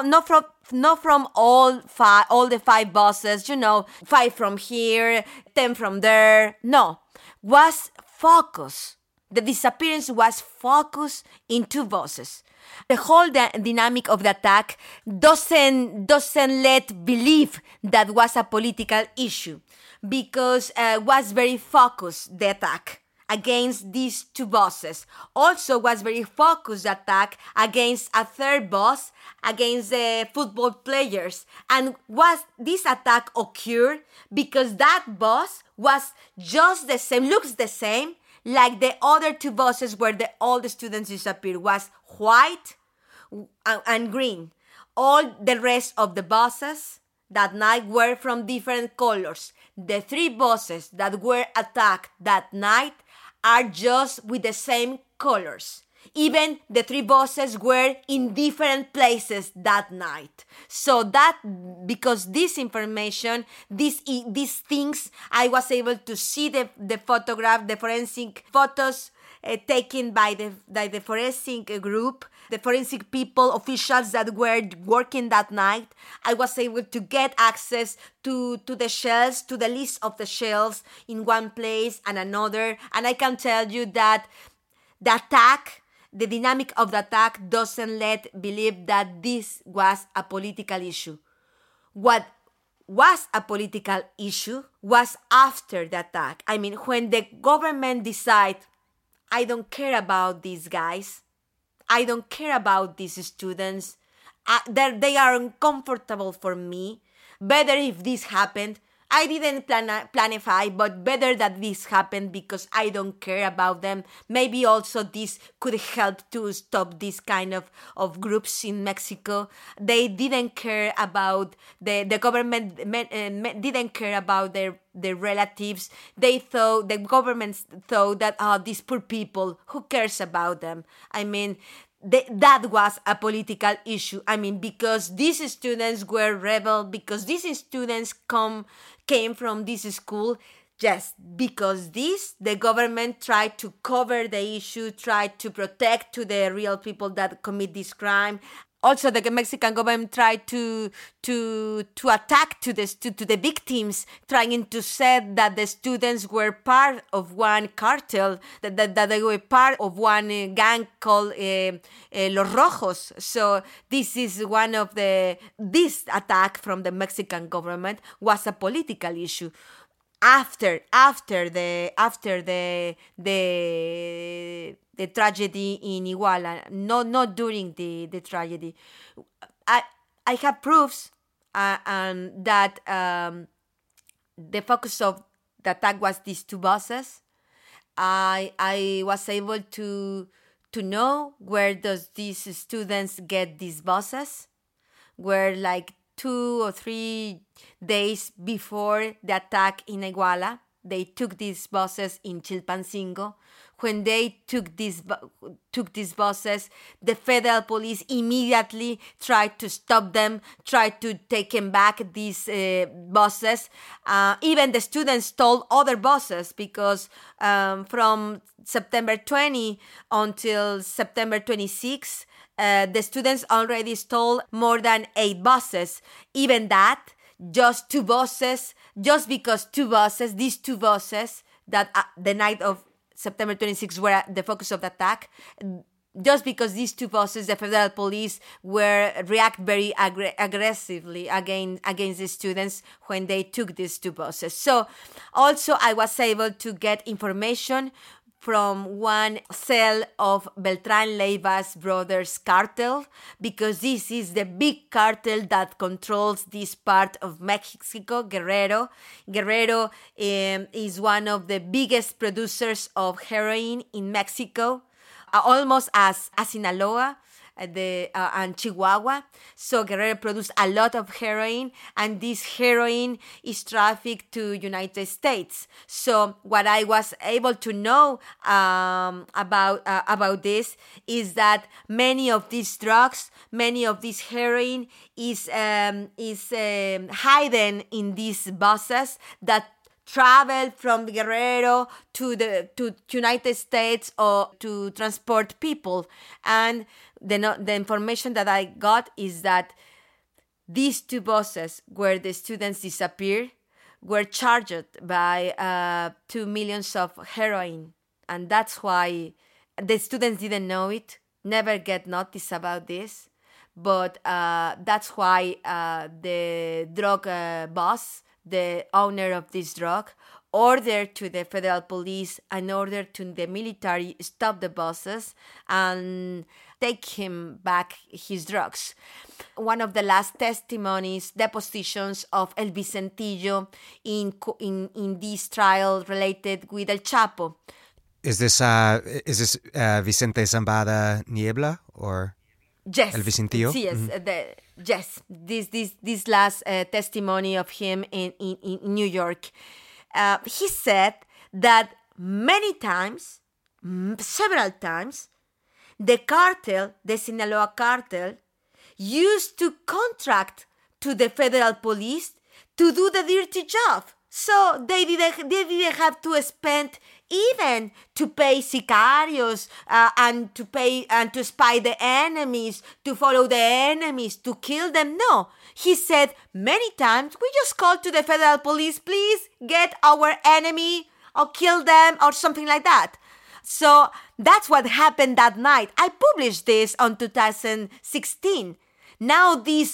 Speaker 2: all the 5 buses. 5 from here, 10 from there. No, was focused. The disappearance was focused in 2 buses. The whole dynamic of the attack doesn't let believe that was a political issue, because was very focused, the attack against these 2 bosses. Also was very focused attack against a 3rd boss, against the football players. And this attack occurred because that boss was just the same, looks the same, like the other 2 bosses where all the students disappeared, was white and green. All the rest of the bosses that night were from different colors. The 3 bosses that were attacked that night are just with the same colors. Even the 3 bosses were in different places that night. So that, because this information, these things, I was able to see the photograph, the forensic photos taken by the forensic group, the forensic people, officials that were working that night. I was able to get access to the shells, to the list of the shells in one place and another. And I can tell you that the attack, the dynamic of the attack doesn't let believe that this was a political issue. What was a political issue was after the attack. I mean, when the government decide, I don't care about these guys, I don't care about these students, they are uncomfortable for me, better if this happened. I didn't planify, but better that this happened because I don't care about them. Maybe also this could help to stop this kind of groups in Mexico. They didn't care about, the government didn't care about their relatives. The government thought that, these poor people, who cares about them? I mean, that was a political issue. I mean, because these students were rebel, because these students came from this school, just because the government tried to cover the issue, tried to protect to the real people that commit this crime. Also, the Mexican government tried to attack to the victims, trying to say that the students were part of one cartel, that they were part of one gang called Los Rojos. So this is one of this attack from the Mexican government was a political issue. After the tragedy in Iguala, not during the tragedy. I have proofs that the focus of the attack was these 2 buses. I was able to know where does these students get these buses, where like 2 or 3 days before the attack in Iguala, they took these buses in Chilpancingo. When they took these buses, the federal police immediately tried to stop them, tried to take them back, these buses. Even the students stole other buses because from September 20 until September 26, the students already stole more than 8 buses. Even that, just 2 buses, just because 2 buses, these 2 buses that the night of September 26 were the focus of the attack, just because these 2 buses, the federal police react very aggressively against the students when they took these 2 buses. So also I was able to get information from one cell of Beltran Leiva's brothers cartel, because this is the big cartel that controls this part of Mexico, Guerrero. Guerrero is one of the biggest producers of heroin in Mexico, almost as Sinaloa. and Chihuahua. So Guerrero produced a lot of heroin, and this heroin is trafficked to United States. So what I was able to know about this is that many of these drugs, many of this heroin is hidden in these buses that travel from Guerrero to United States or to transport people. And the information that I got is that these two buses where the students disappeared were charged by 2 million of heroin. And that's why the students didn't know it, never get notice about this. But that's why the drug boss, the owner of this drug, ordered to the federal police and ordered to the military stop the buses and take him back his drugs. One of the last testimonies, depositions of El Vicentillo in this trial related with El Chapo.
Speaker 1: Is this Vicente Zambada Niebla or?
Speaker 2: Yes.
Speaker 1: El Vicentillo?
Speaker 2: Yes, mm-hmm. This last testimony of him in New York. He said that many times, several times, the cartel, the Sinaloa cartel, used to contract to the federal police to do the dirty job. So they didn't have to spend even to pay sicarios and to spy the enemies, to follow the enemies, to kill them. No, he said many times, we just called to the federal police, please get our enemy or kill them or something like that. So that's what happened that night. I published this on 2016. Now the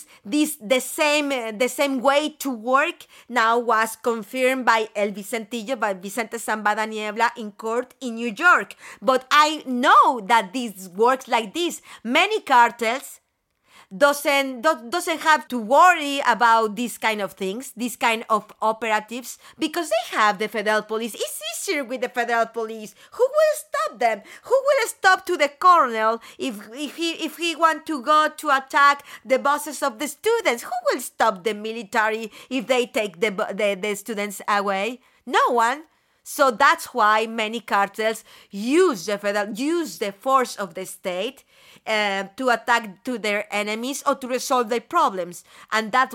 Speaker 2: same way to work now was confirmed by El Vicentillo, by Vicente Zambada Niebla in court in New York. But I know that this works like this. Many cartels doesn't have to worry about these kind of things, these kind of operatives, because they have the federal police. It's easier with the federal police. Who will stop them? Who will stop to the colonel if he want to go to attack the buses of the students? Who will stop the military if they take the students away? No one. So that's why many cartels use the force of the state to attack to their enemies or to resolve their problems, and that's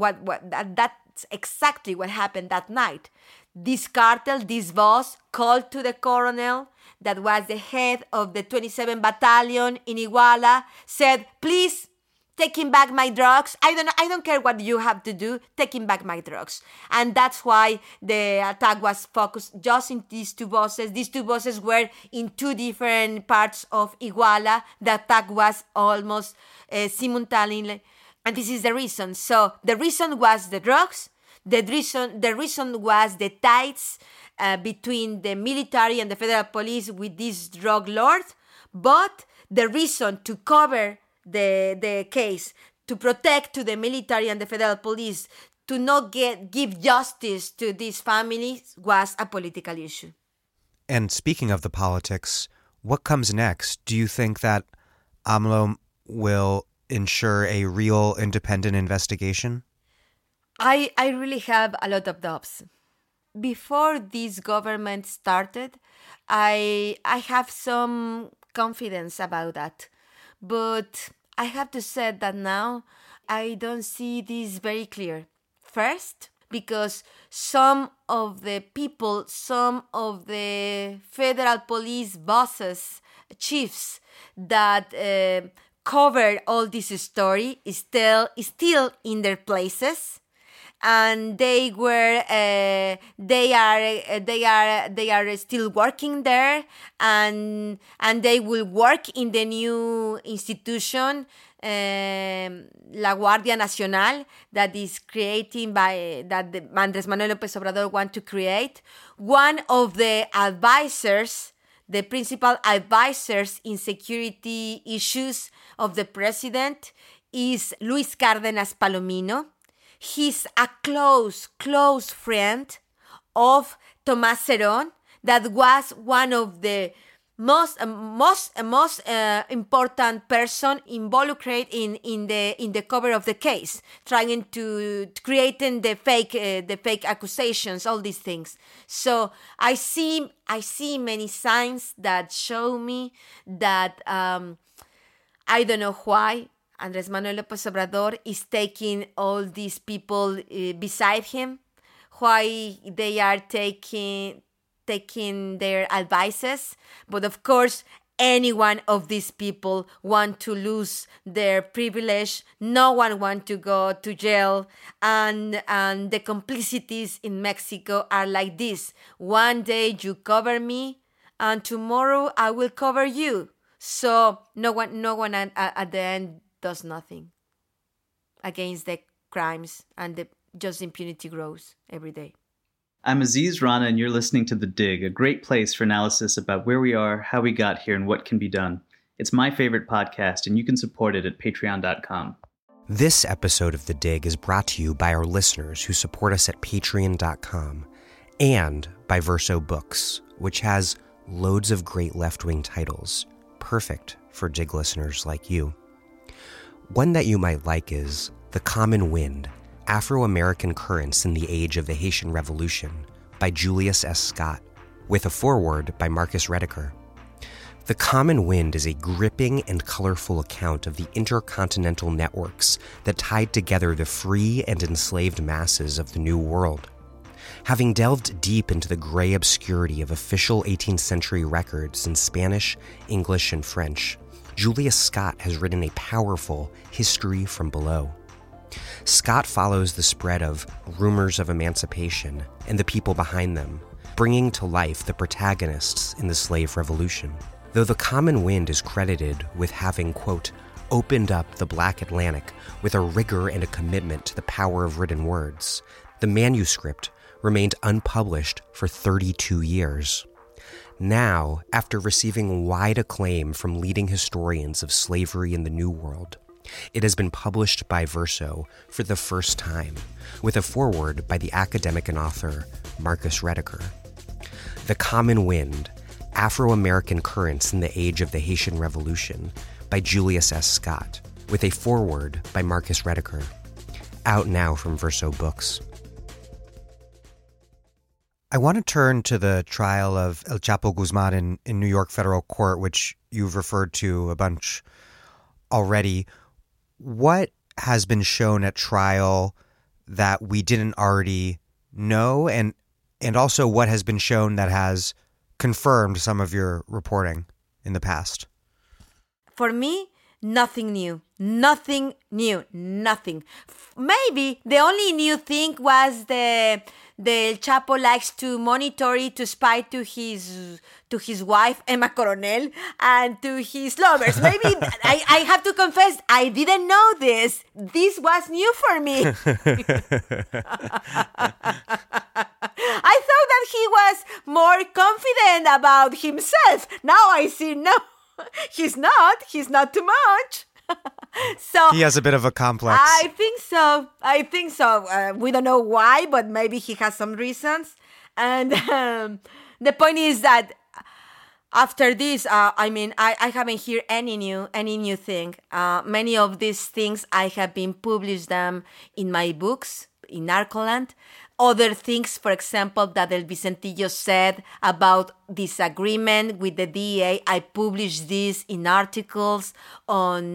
Speaker 2: that's exactly what happened that night. This cartel, this boss, called to the colonel that was the head of the 27 Battalion in Iguala, said, "Please, taking back my drugs. I don't care what you have to do, taking back my drugs." And that's why the attack was focused just in these two buses. These two buses were in two different parts of Iguala. The attack was almost simultaneously. And this is the reason. So the reason was the drugs. The reason was the ties between the military and the federal police with this drug lord. But the reason to cover the case, to protect to the military and the federal police, to not give justice to these families, was a political issue.
Speaker 1: And speaking of the politics, what comes next? Do you think that AMLO will ensure a real independent investigation?
Speaker 2: I really have a lot of doubts. Before this government started, I have some confidence about that. But I have to say that now I don't see this very clear. First, because some of the people, some of the federal police bosses, chiefs that covered all this story is still in their places. And they are still working there, and they will work in the new institution, La Guardia Nacional, that is creating that Andrés Manuel López Obrador want to create. One of the advisors, the principal advisors in security issues of the president, is Luis Cárdenas Palomino. He's a close friend of Tomás Herón, that was one of the most important person involved in the cover of the case, trying to creating the fake accusations, all these things. So I see many signs that show me that I don't know why Andrés Manuel López Obrador is taking all these people beside him, why they are taking their advices. But of course, any one of these people want to lose their privilege. No one want to go to jail. And the complicities in Mexico are like this. One day you cover me, and tomorrow I will cover you. So no one at the end does nothing against the crimes, and just impunity grows every day.
Speaker 3: I'm Aziz Rana, and you're listening to The Dig, a great place for analysis about where we are, how we got here, and what can be done. It's my favorite podcast, and you can support it at patreon.com.
Speaker 1: This episode of The Dig is brought to you by our listeners who support us at patreon.com and by Verso Books, which has loads of great left-wing titles, perfect for Dig listeners like you. One that you might like is The Common Wind, Afro-American Currents in the Age of the Haitian Revolution by Julius S. Scott, with a foreword by Marcus Rediker. The Common Wind is a gripping and colorful account of the intercontinental networks that tied together the free and enslaved masses of the New World. Having delved deep into the gray obscurity of official 18th century records in Spanish, English, and French, Julius Scott has written a powerful history from below. Scott follows the spread of rumors of emancipation and the people behind them, bringing to life the protagonists in the slave revolution. Though The Common Wind is credited with having, quote, opened up the Black Atlantic with a rigor and a commitment to the power of written words, the manuscript remained unpublished for 32 years. Now, after receiving wide acclaim from leading historians of slavery in the New World, it has been published by Verso for the first time, with a foreword by the academic and author Marcus Rediker. The Common Wind, Afro-American Currents in the Age of the Haitian Revolution by Julius S. Scott, with a foreword by Marcus Rediker. Out now from Verso Books. I want to turn to the trial of El Chapo Guzman in New York federal court, which you've referred to a bunch already. What has been shown at trial that we didn't already know, and also what has been shown that has confirmed some of your reporting in the past?
Speaker 2: For me, nothing new. Nothing new. Nothing. Maybe the only new thing was the El Chapo likes to monitor it, to spy to his wife, Emma Coronel, and to his lovers. Maybe I have to confess, I didn't know this. This was new for me. I thought that he was more confident about himself. Now I see, no, he's not. He's not too much. So
Speaker 1: he has a bit of a complex.
Speaker 2: I think so. We don't know why, but maybe he has some reasons. And the point is that after this, I haven't heard any new thing. Many of these things I have been published them in my books in Narcoland. Other things, for example, that El Vicentillo said about disagreement with the DEA, I published this in articles on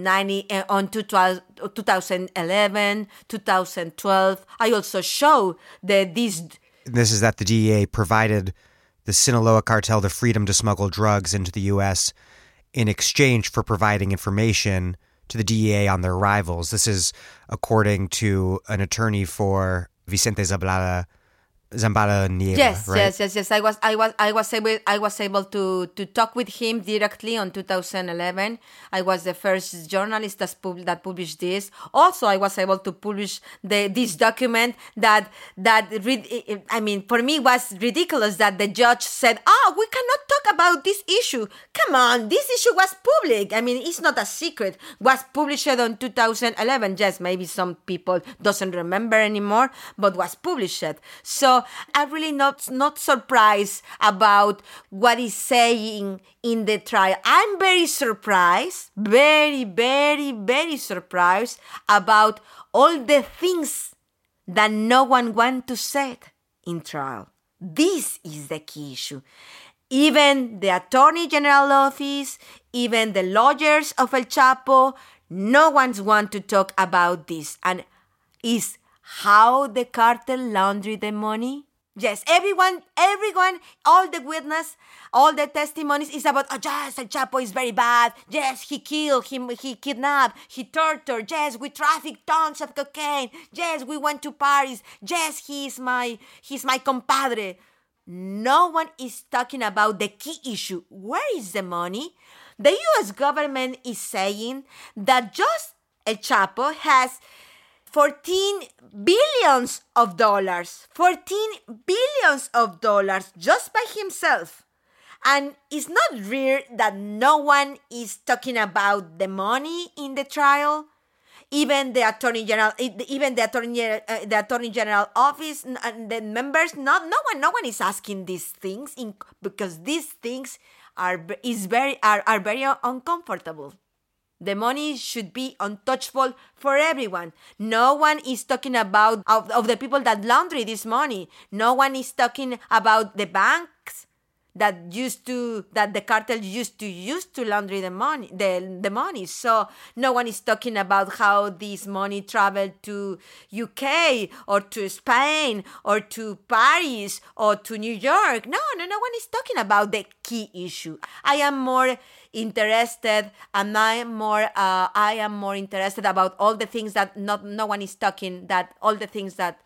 Speaker 2: 2011, 2012. I also show that this
Speaker 1: is that the DEA provided the Sinaloa cartel the freedom to smuggle drugs into the U.S. in exchange for providing information to the DEA on their rivals. This is according to an attorney for Vicente Zambada Nieva,
Speaker 2: yes,
Speaker 1: right?
Speaker 2: Yes. I was able to talk with him directly on 2011. I was the first journalist that published this. Also, I was able to publish this document for me was ridiculous that the judge said, we cannot talk talk about this issue. Come on, this issue was public. I mean, it's not a secret. Was published on 2011. Yes, maybe some people doesn't remember anymore, but was published. So I'm really not surprised about what he's saying in the trial. I'm very surprised, very, very, very surprised about all the things that no one wants to say in trial. This is the key issue. Even the Attorney General office, even the lawyers of El Chapo, no one wants to talk about this. And is how the cartel laundered the money? Yes, everyone, all the witness, all the testimonies is about, oh, yes, El Chapo is very bad. Yes, he killed, he kidnapped, he tortured. Yes, we trafficked tons of cocaine. Yes, we went to Paris. Yes, he's my compadre. No one is talking about the key issue. Where is the money? The U.S. government is saying that just El Chapo has $14 billion. $14 billion just by himself. And it's not rare that no one is talking about the money in the trial. Even the Attorney General, the Attorney General office, and the members, no one is asking these things because these things are very uncomfortable. The money should be untouchable for everyone. No one is talking about of the people that launder this money. No one is talking about the banks that the cartel used to use to launder the money, the money. So no one is talking about how this money traveled to UK or to Spain or to Paris or to New York. No one is talking about the key issue. I am more interested about all the things that no one is talking, that all the things that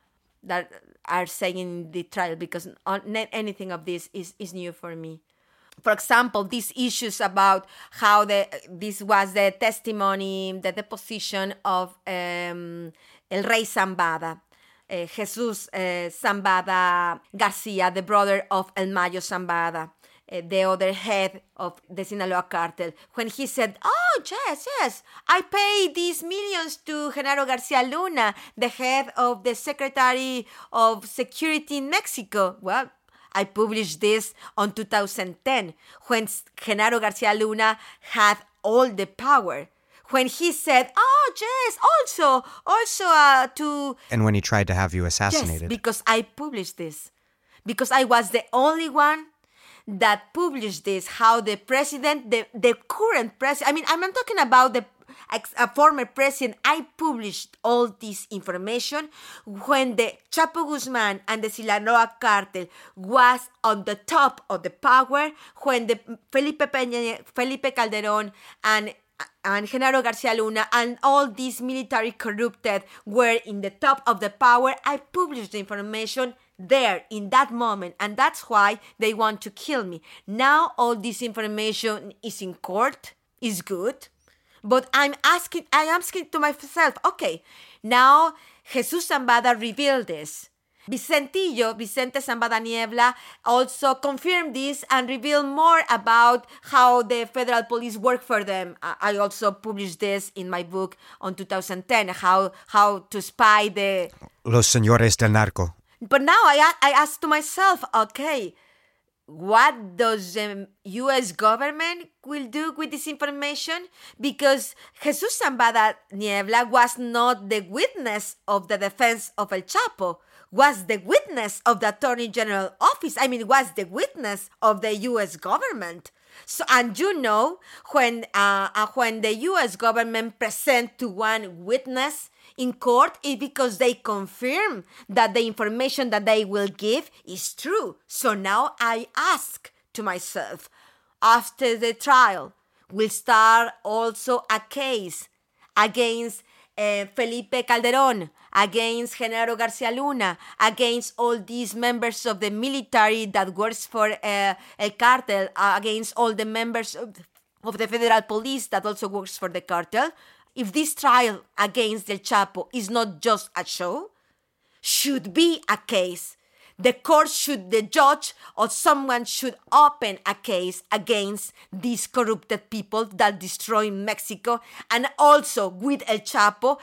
Speaker 2: are saying in the trial, because anything of this is new for me. For example, these issues about how this was the testimony, the deposition of El Rey Zambada, Jesus Zambada Garcia, the brother of El Mayo Zambada, the other head of the Sinaloa cartel, when he said, oh, yes, I paid these millions to Genaro Garcia Luna, the head of the Secretary of Security in Mexico. Well, I published this on 2010, when Genaro Garcia Luna had all the power. When he said, oh, yes, also to...
Speaker 1: And when he tried to have you assassinated.
Speaker 2: Yes, because I published this. Because I was the only one that published this, how the president, the current president, I mean, I'm talking about a former president. I published all this information when the Chapo Guzman and the Sinaloa cartel was on the top of the power, when the Felipe Calderón and Genaro Garcia Luna and all these military corrupted were in the top of the power. I published the information there in that moment, and that's why they want to kill me. Now all this information is in court, is good, but I am asking to myself, okay, now Jesus Zambada revealed this. Vicente Zambada Niebla also confirmed this and revealed more about how the federal police work for them. I also published this in my book on 2010, how to spy the...
Speaker 1: Los señores del narco.
Speaker 2: But now I ask to myself, okay, what does the U.S. government will do with this information? Because Jesus Zambada Niebla was not the witness of the defense of El Chapo, was the witness of the Attorney General office. I mean, was the witness of the U.S. government. So, and you know, when the U.S. government present to one witness in court, it's because they confirm that the information that they will give is true. So now I ask to myself, after the trial, will start also a case against Felipe Calderón, against Genaro Garcia Luna, against all these members of the military that works for El Cartel, against all the members of the federal police that also works for the cartel. If this trial against El Chapo is not just a show, should be a case the judge or someone should open a case against these corrupted people that destroy Mexico, and also with El Chapo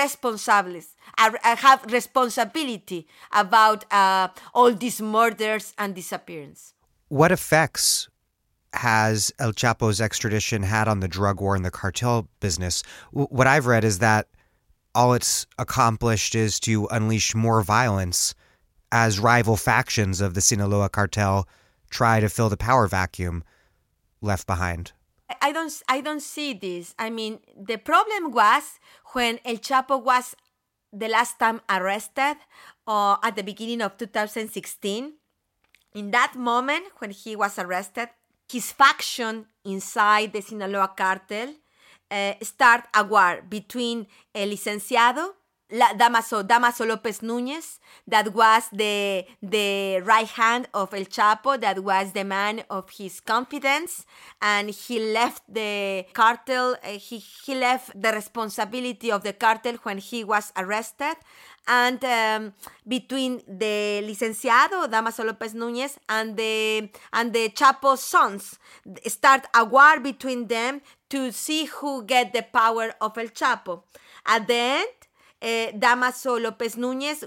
Speaker 2: have responsibility about all these murders and disappearance.
Speaker 1: What effects has El Chapo's extradition had on the drug war and the cartel business? What I've read is that all it's accomplished is to unleash more violence as rival factions of the Sinaloa cartel try to fill the power vacuum left behind.
Speaker 2: I don't see this. I mean, the problem was when El Chapo was the last time arrested at the beginning of 2016. In that moment, when he was arrested, his faction inside the Sinaloa cartel start a war between El Licenciado, Damaso López Núñez, that was the right hand of El Chapo, that was the man of his confidence, and he left the cartel, he left the responsibility of the cartel when he was arrested. And between the Licenciado, Damaso López Núñez, and the Chapo's sons, start a war between them to see who get the power of El Chapo. At the end, Damaso López Núñez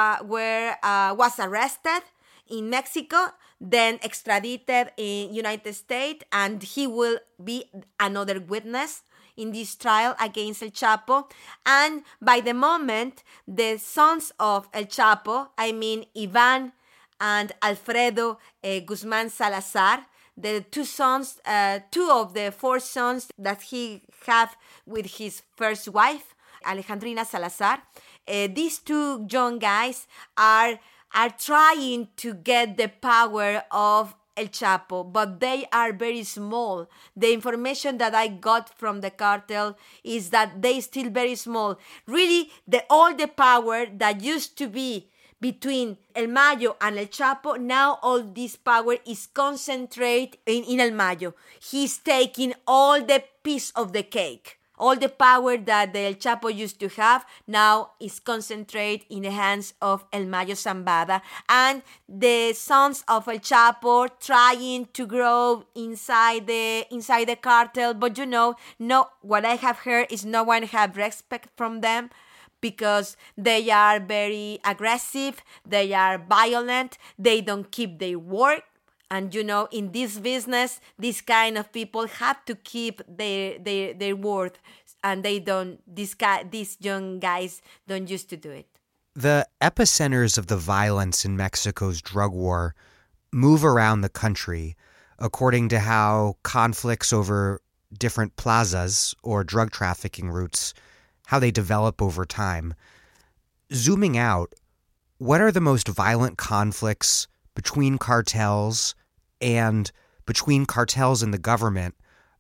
Speaker 2: was arrested in Mexico, then extradited in United States, and he will be another witness in this trial against El Chapo. And by the moment, the sons of El Chapo, I mean Ivan and Alfredo Guzman Salazar, the two of the four sons that he have with his first wife, Alejandrina Salazar, these two young guys are trying to get the power of El Chapo, but they are very small. The information that I got from the cartel is that they still very small. Really, all the power that used to be between El Mayo and El Chapo, now all this power is concentrated in El Mayo. He's taking all the piece of the cake. All the power that the El Chapo used to have now is concentrated in the hands of El Mayo Zambada, and the sons of El Chapo trying to grow inside the cartel. But no, what I have heard is no one have respect from them, because they are very aggressive, they are violent, they don't keep their word. And in this business, these kind of people have to keep their word, and they don't. These young guys don't used to do it.
Speaker 1: The epicenters of the violence in Mexico's drug war move around the country according to how conflicts over different plazas or drug trafficking routes, how they develop over time. Zooming out, what are the most violent conflicts between cartels and between cartels and the government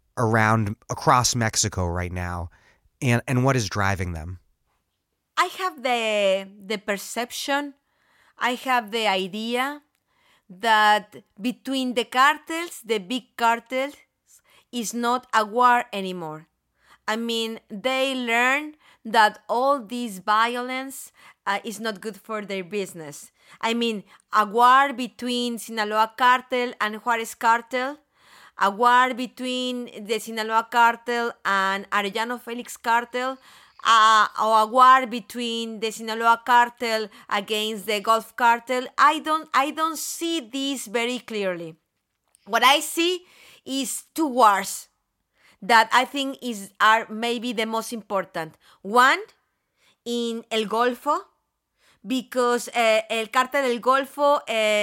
Speaker 1: across Mexico right now, and what is driving them?
Speaker 2: I have the perception, I have the idea that between the cartels, the big cartels, is not a war anymore. I mean, they learn that all this violence is not good for their business. I mean, a war between Sinaloa cartel and Juarez cartel, a war between the Sinaloa cartel and Arellano Felix cartel, or a war between the Sinaloa cartel against the Gulf cartel. I don't see this very clearly. What I see is two wars that I think are maybe the most important. One, in El Golfo, because El Cartel del Golfo,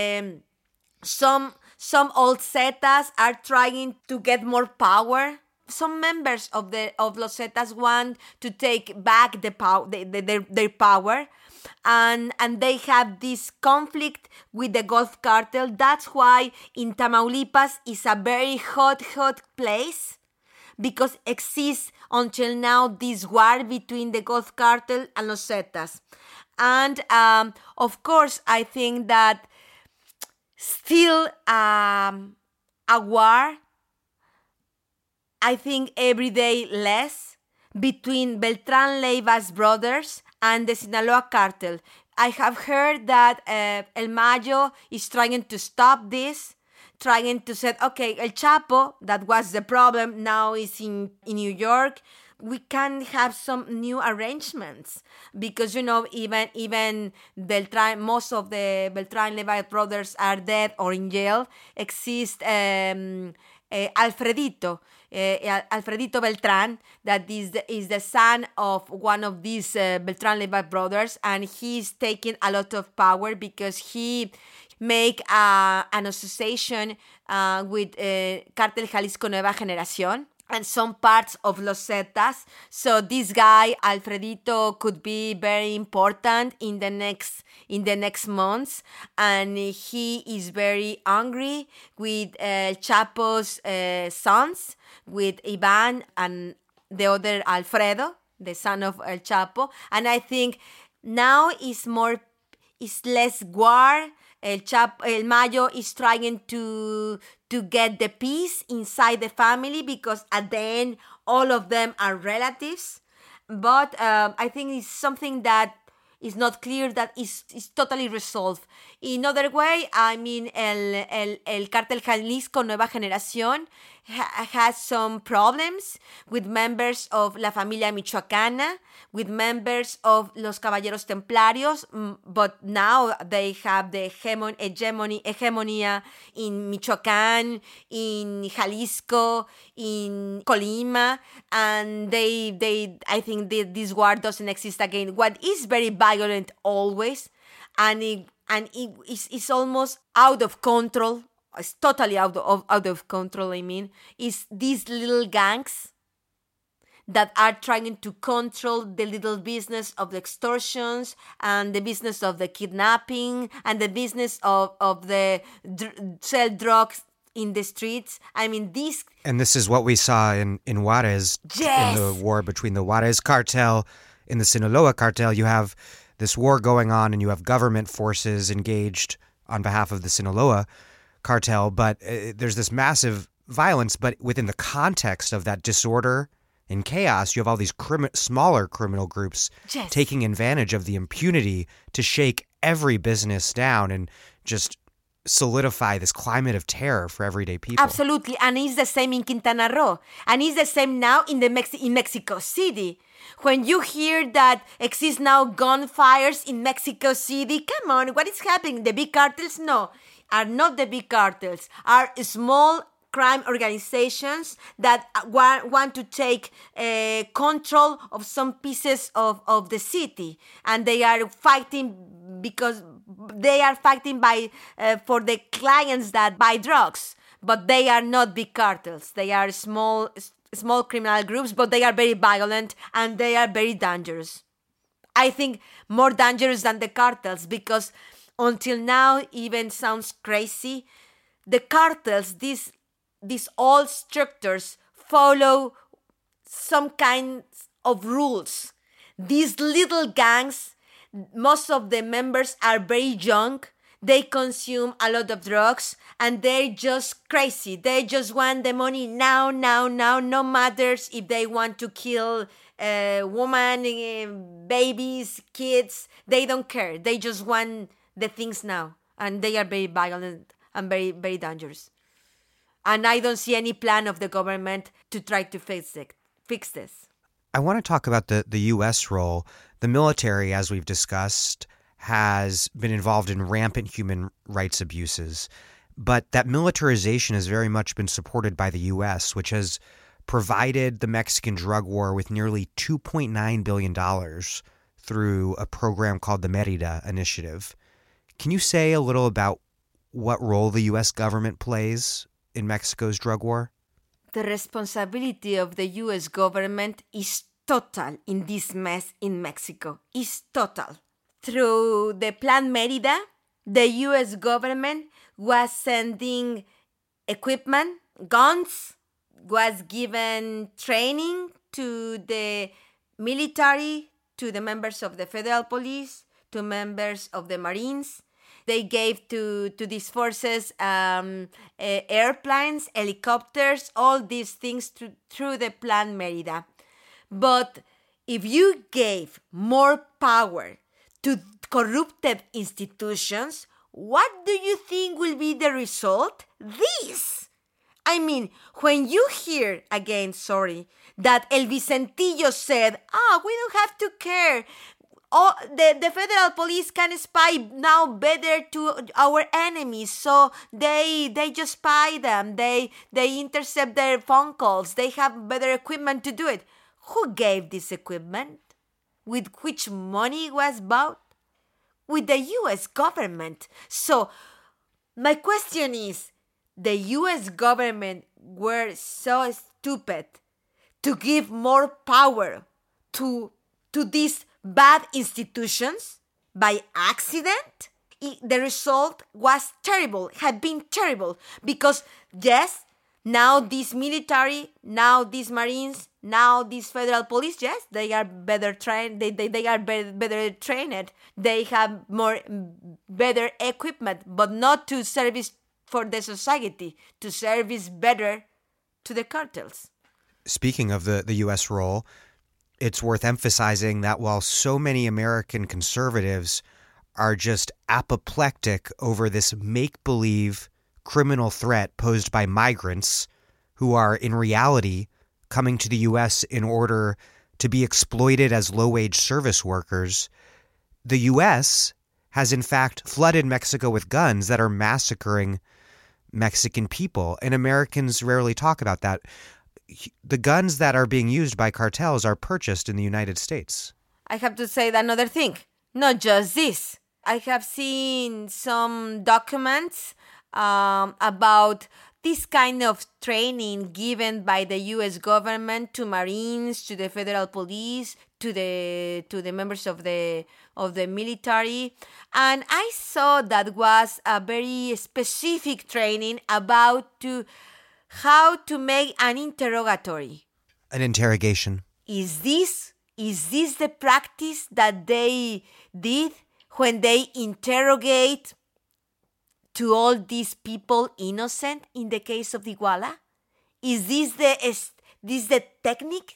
Speaker 2: some old Zetas are trying to get more power. Some members of Los Zetas want to take back their power, and they have this conflict with the Gulf cartel. That's why in Tamaulipas is a very hot place, because exists until now this war between the Gulf cartel and Los Zetas. And of course, I think that still a war, I think every day less, between Beltrán Leiva's brothers and the Sinaloa cartel. I have heard that El Mayo is trying to stop this, trying to say, okay, El Chapo, that was the problem, now is in New York. We can have some new arrangements because, even Beltran, most of the Beltran Levi brothers are dead or in jail. Exists Alfredito Beltran, that is the son of one of these Beltran Levi brothers, and he's taking a lot of power because he make an association with Cartel Jalisco Nueva Generación and some parts of Los Zetas. So this guy Alfredito could be very important in the next months, and he is very angry with Chapo's sons, with Ivan and the other Alfredo, the son of El Chapo. And I think now is less war. El Mayo is trying to get the peace inside the family because at the end all of them are relatives. But I think it's something that is not clear, that is totally resolved. In other way, I mean, el Cartel Jalisco Nueva Generación has some problems with members of La Familia Michoacana, with members of Los Caballeros Templarios, but now they have the hegemonia in Michoacán, in Jalisco, in Colima, and I think this war doesn't exist again. What is very violent always, and it is almost out of control. It's totally out of control. I mean, is these little gangs that are trying to control the little business of the extortions and the business of the kidnapping and the business of the sell drugs in the streets. I mean, this...
Speaker 1: And this is what we saw in Juarez,
Speaker 2: yes,
Speaker 1: in the war between the Juarez cartel and the Sinaloa cartel. You have this war going on and you have government forces engaged on behalf of the Sinaloa cartel, but there's this massive violence, but within the context of that disorder and chaos, you have all these smaller criminal groups
Speaker 2: yes,
Speaker 1: taking advantage of the impunity to shake every business down and just solidify this climate of terror for everyday people.
Speaker 2: Absolutely, and it's the same in Quintana Roo, and it's the same now in Mexico City. When you hear that exist now gunfires in Mexico City, come on, what is happening? The big cartels? No, are not the big cartels, are small crime organizations that want to take control of some pieces of the city, and they are fighting because they are fighting for the clients that buy drugs, but they are not big cartels. They are small criminal groups, but they are very violent and they are very dangerous. I think more dangerous than the cartels, because until now, even sounds crazy, the cartels, these old structures, follow some kind of rules. These little gangs, most of the members are very young. They consume a lot of drugs and they're just crazy. They just want the money now. No matters if they want to kill women, babies, kids. They don't care. They just want the things now. And they are very violent and very, very dangerous. And I don't see any plan of the government to try to fix this.
Speaker 1: I want to talk about the U.S. role. The military, as we've discussed, has been involved in rampant human rights abuses. But that militarization has very much been supported by the U.S., which has provided the Mexican drug war with nearly $2.9 billion through a program called the Merida Initiative. Can you say a little about what role the U.S. government plays in Mexico's drug war?
Speaker 2: The responsibility of the U.S. government is total in this mess in Mexico. Is total. Through the Plan Merida, the U.S. government was sending equipment, guns, was given training to the military, to the members of the federal police, to members of the Marines. They gave to these forces airplanes, helicopters, all these things through the Plan Merida. But if you gave more power to corrupted institutions, what do you think will be the result? This. I mean, when you hear, again, that El Vicentillo said, we don't have to care. Oh, the federal police can spy now better to our enemies, so they just spy them. They intercept their phone calls. They have better equipment to do it. Who gave this equipment? With which money was bought? With the U.S. government. So my question is, the U.S. government were so stupid to give more power to these bad institutions by accident? The result was terrible, had been terrible, because yes, now this military, now these Marines, now these federal police, yes, they are better trained, they are better trained, they have better equipment, but not to service for the society, to service better to the cartels.
Speaker 1: Speaking of the U.S. role, it's worth emphasizing that while so many American conservatives are just apoplectic over this make-believe criminal threat posed by migrants who are in reality coming to the U.S. in order to be exploited as low-wage service workers, the U.S. has in fact flooded Mexico with guns that are massacring Mexican people, and Americans rarely talk about that. The guns that are being used by cartels are purchased in the United States.
Speaker 2: I have to say another thing, not just this. I have seen some documents about this kind of training given by the U.S. government to Marines, to the federal police, to the members of the military, and I saw that was a very specific training about how to make an interrogatory.
Speaker 1: An interrogation.
Speaker 2: Is this the practice that they did when they interrogate to all these people innocent in the case of Iguala? Is this the technique?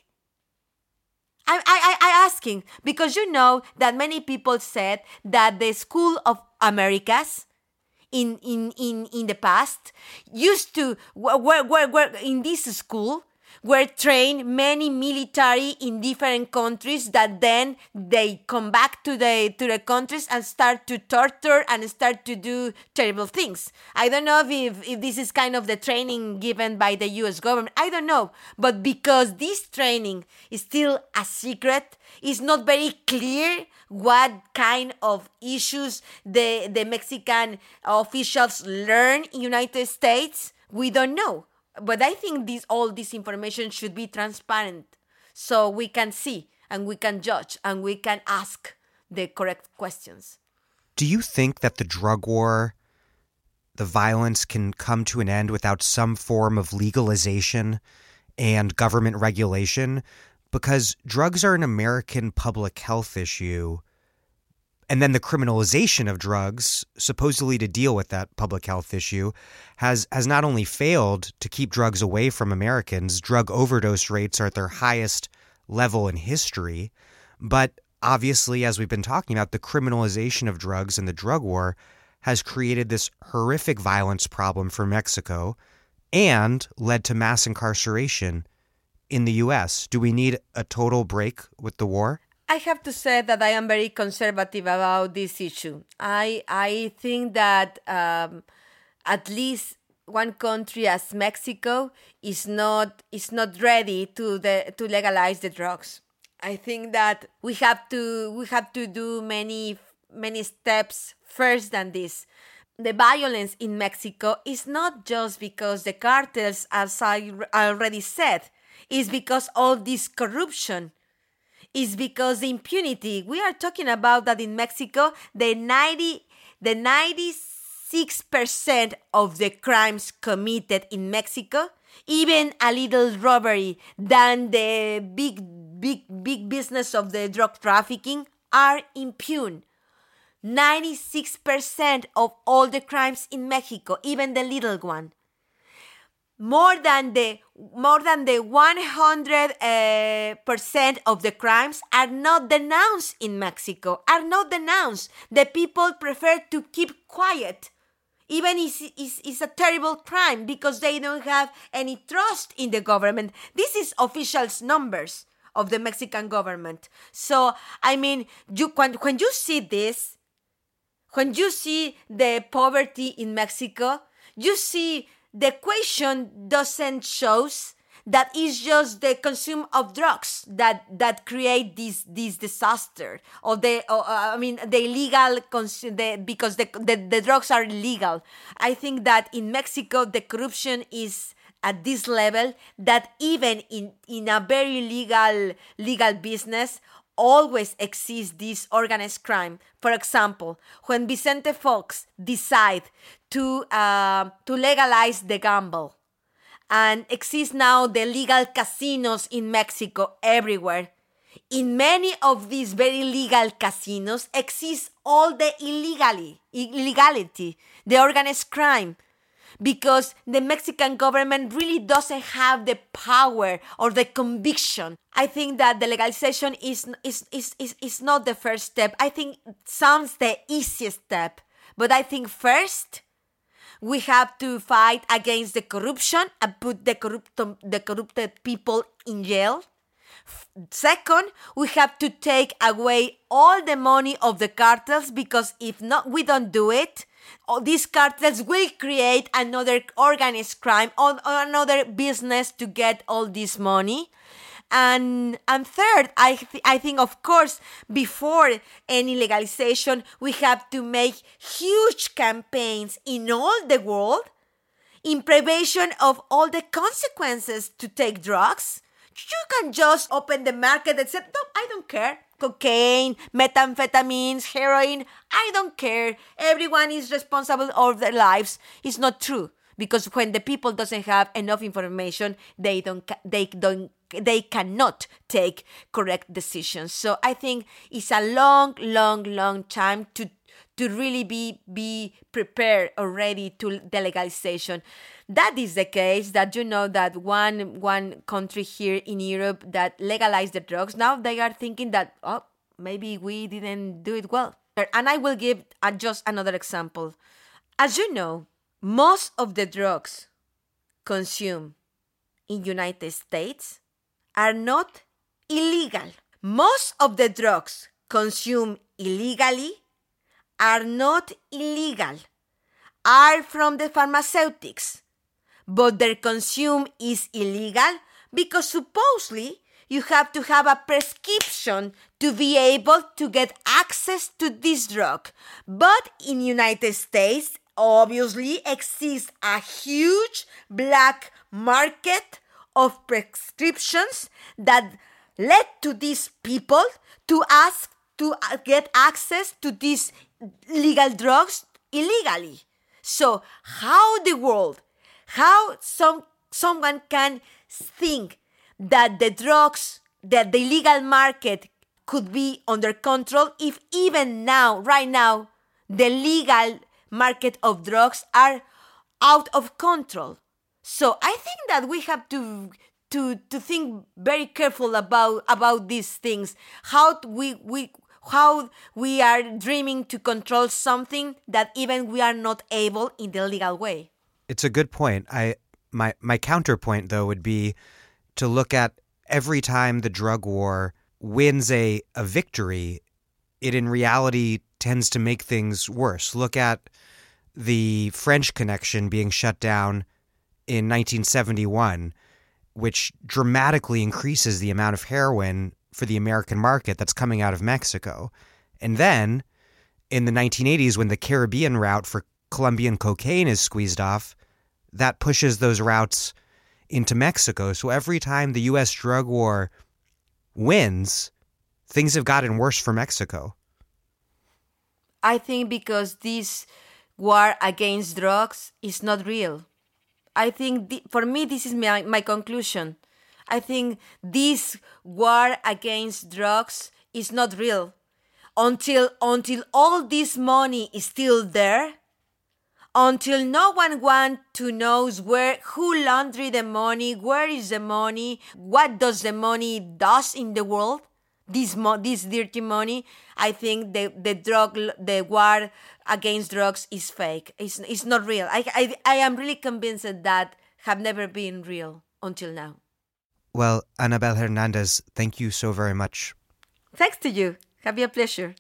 Speaker 2: I asking because you know that many people said that the School of Americas in the past used to were in this school were trained many military in different countries that then they come back to the countries and start to torture and start to do terrible things. I don't know if this is kind of the training given by the US government. I don't know. But because this training is still a secret, it's not very clear what kind of issues the Mexican officials learn in United States. We don't know. But I think all this information should be transparent so we can see and we can judge and we can ask the correct questions.
Speaker 1: Do you think that the drug war, the violence can come to an end without some form of legalization and government regulation? Because drugs are an American public health issue. And then the criminalization of drugs, supposedly to deal with that public health issue, has not only failed to keep drugs away from Americans, drug overdose rates are at their highest level in history, but obviously, as we've been talking about, the criminalization of drugs and the drug war has created this horrific violence problem for Mexico and led to mass incarceration in the U.S. Do we need a total break with the war?
Speaker 2: I have to say that I am very conservative about this issue. I think that at least one country as Mexico is not ready to legalize the drugs. I think that we have to do many steps first than this. The violence in Mexico is not just because the cartels, as I already said, is because all this corruption. Is because the impunity. We are talking about that in Mexico, the 96% of the crimes committed in Mexico, even a little robbery than the big business of the drug trafficking, are impune. 96% of all the crimes in Mexico, even the little one. more than the 100% of the crimes are not denounced in Mexico, are not denounced. The people prefer to keep quiet. Even it's a terrible crime because they don't have any trust in the government. This is officials' numbers of the Mexican government. So, I mean, when you see this, when you see the poverty in Mexico, you see the equation doesn't shows that it's just the consume of drugs that create this disaster, or the illegal because the drugs are illegal. I think that in Mexico the corruption is at this level that even in a very legal business always exists this organized crime. For example, when Vicente Fox decide to legalize the gamble, and exist now the legal casinos in Mexico everywhere. In many of these very legal casinos exists all the illegality, the organized crime, because the Mexican government really doesn't have the power or the conviction. I think that the legalization is not the first step. I think it sounds the easiest step, but I think first we have to fight against the corruption and put the corrupted people in jail. Second, we have to take away all the money of the cartels, because if not, we don't do it, these cartels will create another organized crime or another business to get all this money. And third, I think, of course, before any legalization, we have to make huge campaigns in all the world in prevention of all the consequences to take drugs. You can just open the market and say, no, I don't care. Cocaine, methamphetamines, heroin, I don't care. Everyone is responsible for their lives. It's not true. Because when the people doesn't have enough information, they cannot take correct decisions. So I think it's a long time to really be prepared already to the legalization. That is the case that you know that one country here in Europe that legalized the drugs, now they are thinking that, oh, maybe we didn't do it well. And I will give just another example. As you know, most of the drugs consumed in United States are not illegal. Most of the drugs consumed illegally are not illegal, are from the pharmaceutics, but their consume is illegal because supposedly you have to have a prescription to be able to get access to this drug. But in United States, obviously exists a huge black market of prescriptions that led to these people to ask to get access to these legal drugs illegally. So how someone can think that the drugs, that the legal market could be under control if even now, right now, the legal market of drugs are out of control. So I think that we have to think very careful about these things. How we are dreaming to control something that even we are not able in the legal way.
Speaker 1: It's a good point. My counterpoint, though, would be to look at every time the drug war wins a victory, it in reality tends to make things worse. Look at the French Connection being shut down in 1971, which dramatically increases the amount of heroin for the American market that's coming out of Mexico. And then in the 1980s, when the Caribbean route for Colombian cocaine is squeezed off, that pushes those routes into Mexico. So every time the U.S. drug war wins, things have gotten worse for Mexico.
Speaker 2: I think because this war against drugs is not real. I think, for me, this is my conclusion. I think this war against drugs is not real. Until all this money is still there, until no one wants to know who laundry the money, where is the money, what does the money does in the world, this dirty money. I think the war against drugs is fake. It's not real. I am really convinced that have never been real until now.
Speaker 1: Well, Anabel Hernandez, thank you so very much.
Speaker 2: Thanks to you. Have been a pleasure.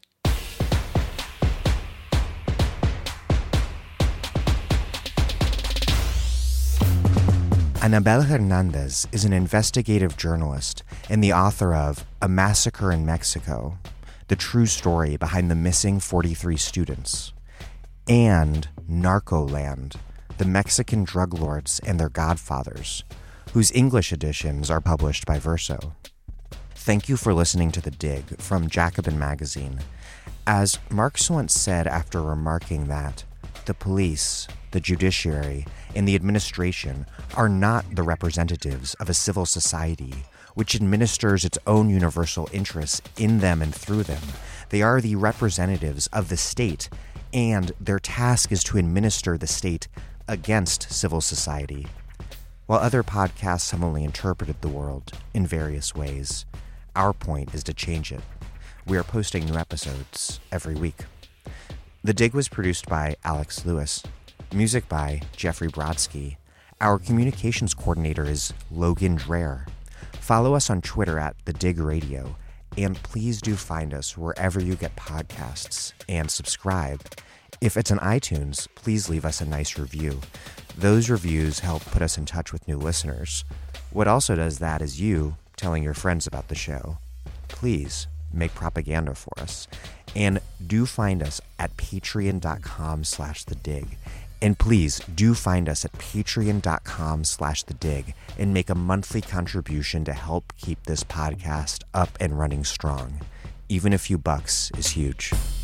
Speaker 1: Anabel Hernandez is an investigative journalist and the author of A Massacre in Mexico, the true story behind the missing 43 students, and Narcoland, the Mexican drug lords and their godfathers, whose English editions are published by Verso. Thank you for listening to The Dig from Jacobin Magazine. As Marx once said after remarking that the police, the judiciary, and the administration are not the representatives of a civil society which administers its own universal interests in them and through them. They are the representatives of the state, and their task is to administer the state against civil society. While other podcasts have only interpreted the world in various ways, our point is to change it. We are posting new episodes every week. The Dig was produced by Alex Lewis. Music by Jeffrey Brodsky. Our communications coordinator is Logan Dreher. Follow us on Twitter at The Dig Radio, and please do find us wherever you get podcasts and subscribe. If it's on iTunes, please leave us a nice review. Those reviews help put us in touch with new listeners. What also does that is you telling your friends about the show. Please make propaganda for us. And do find us at patreon.com/thedig. And please do find us at patreon.com/thedig and make a monthly contribution to help keep this podcast up and running strong. Even a few bucks is huge.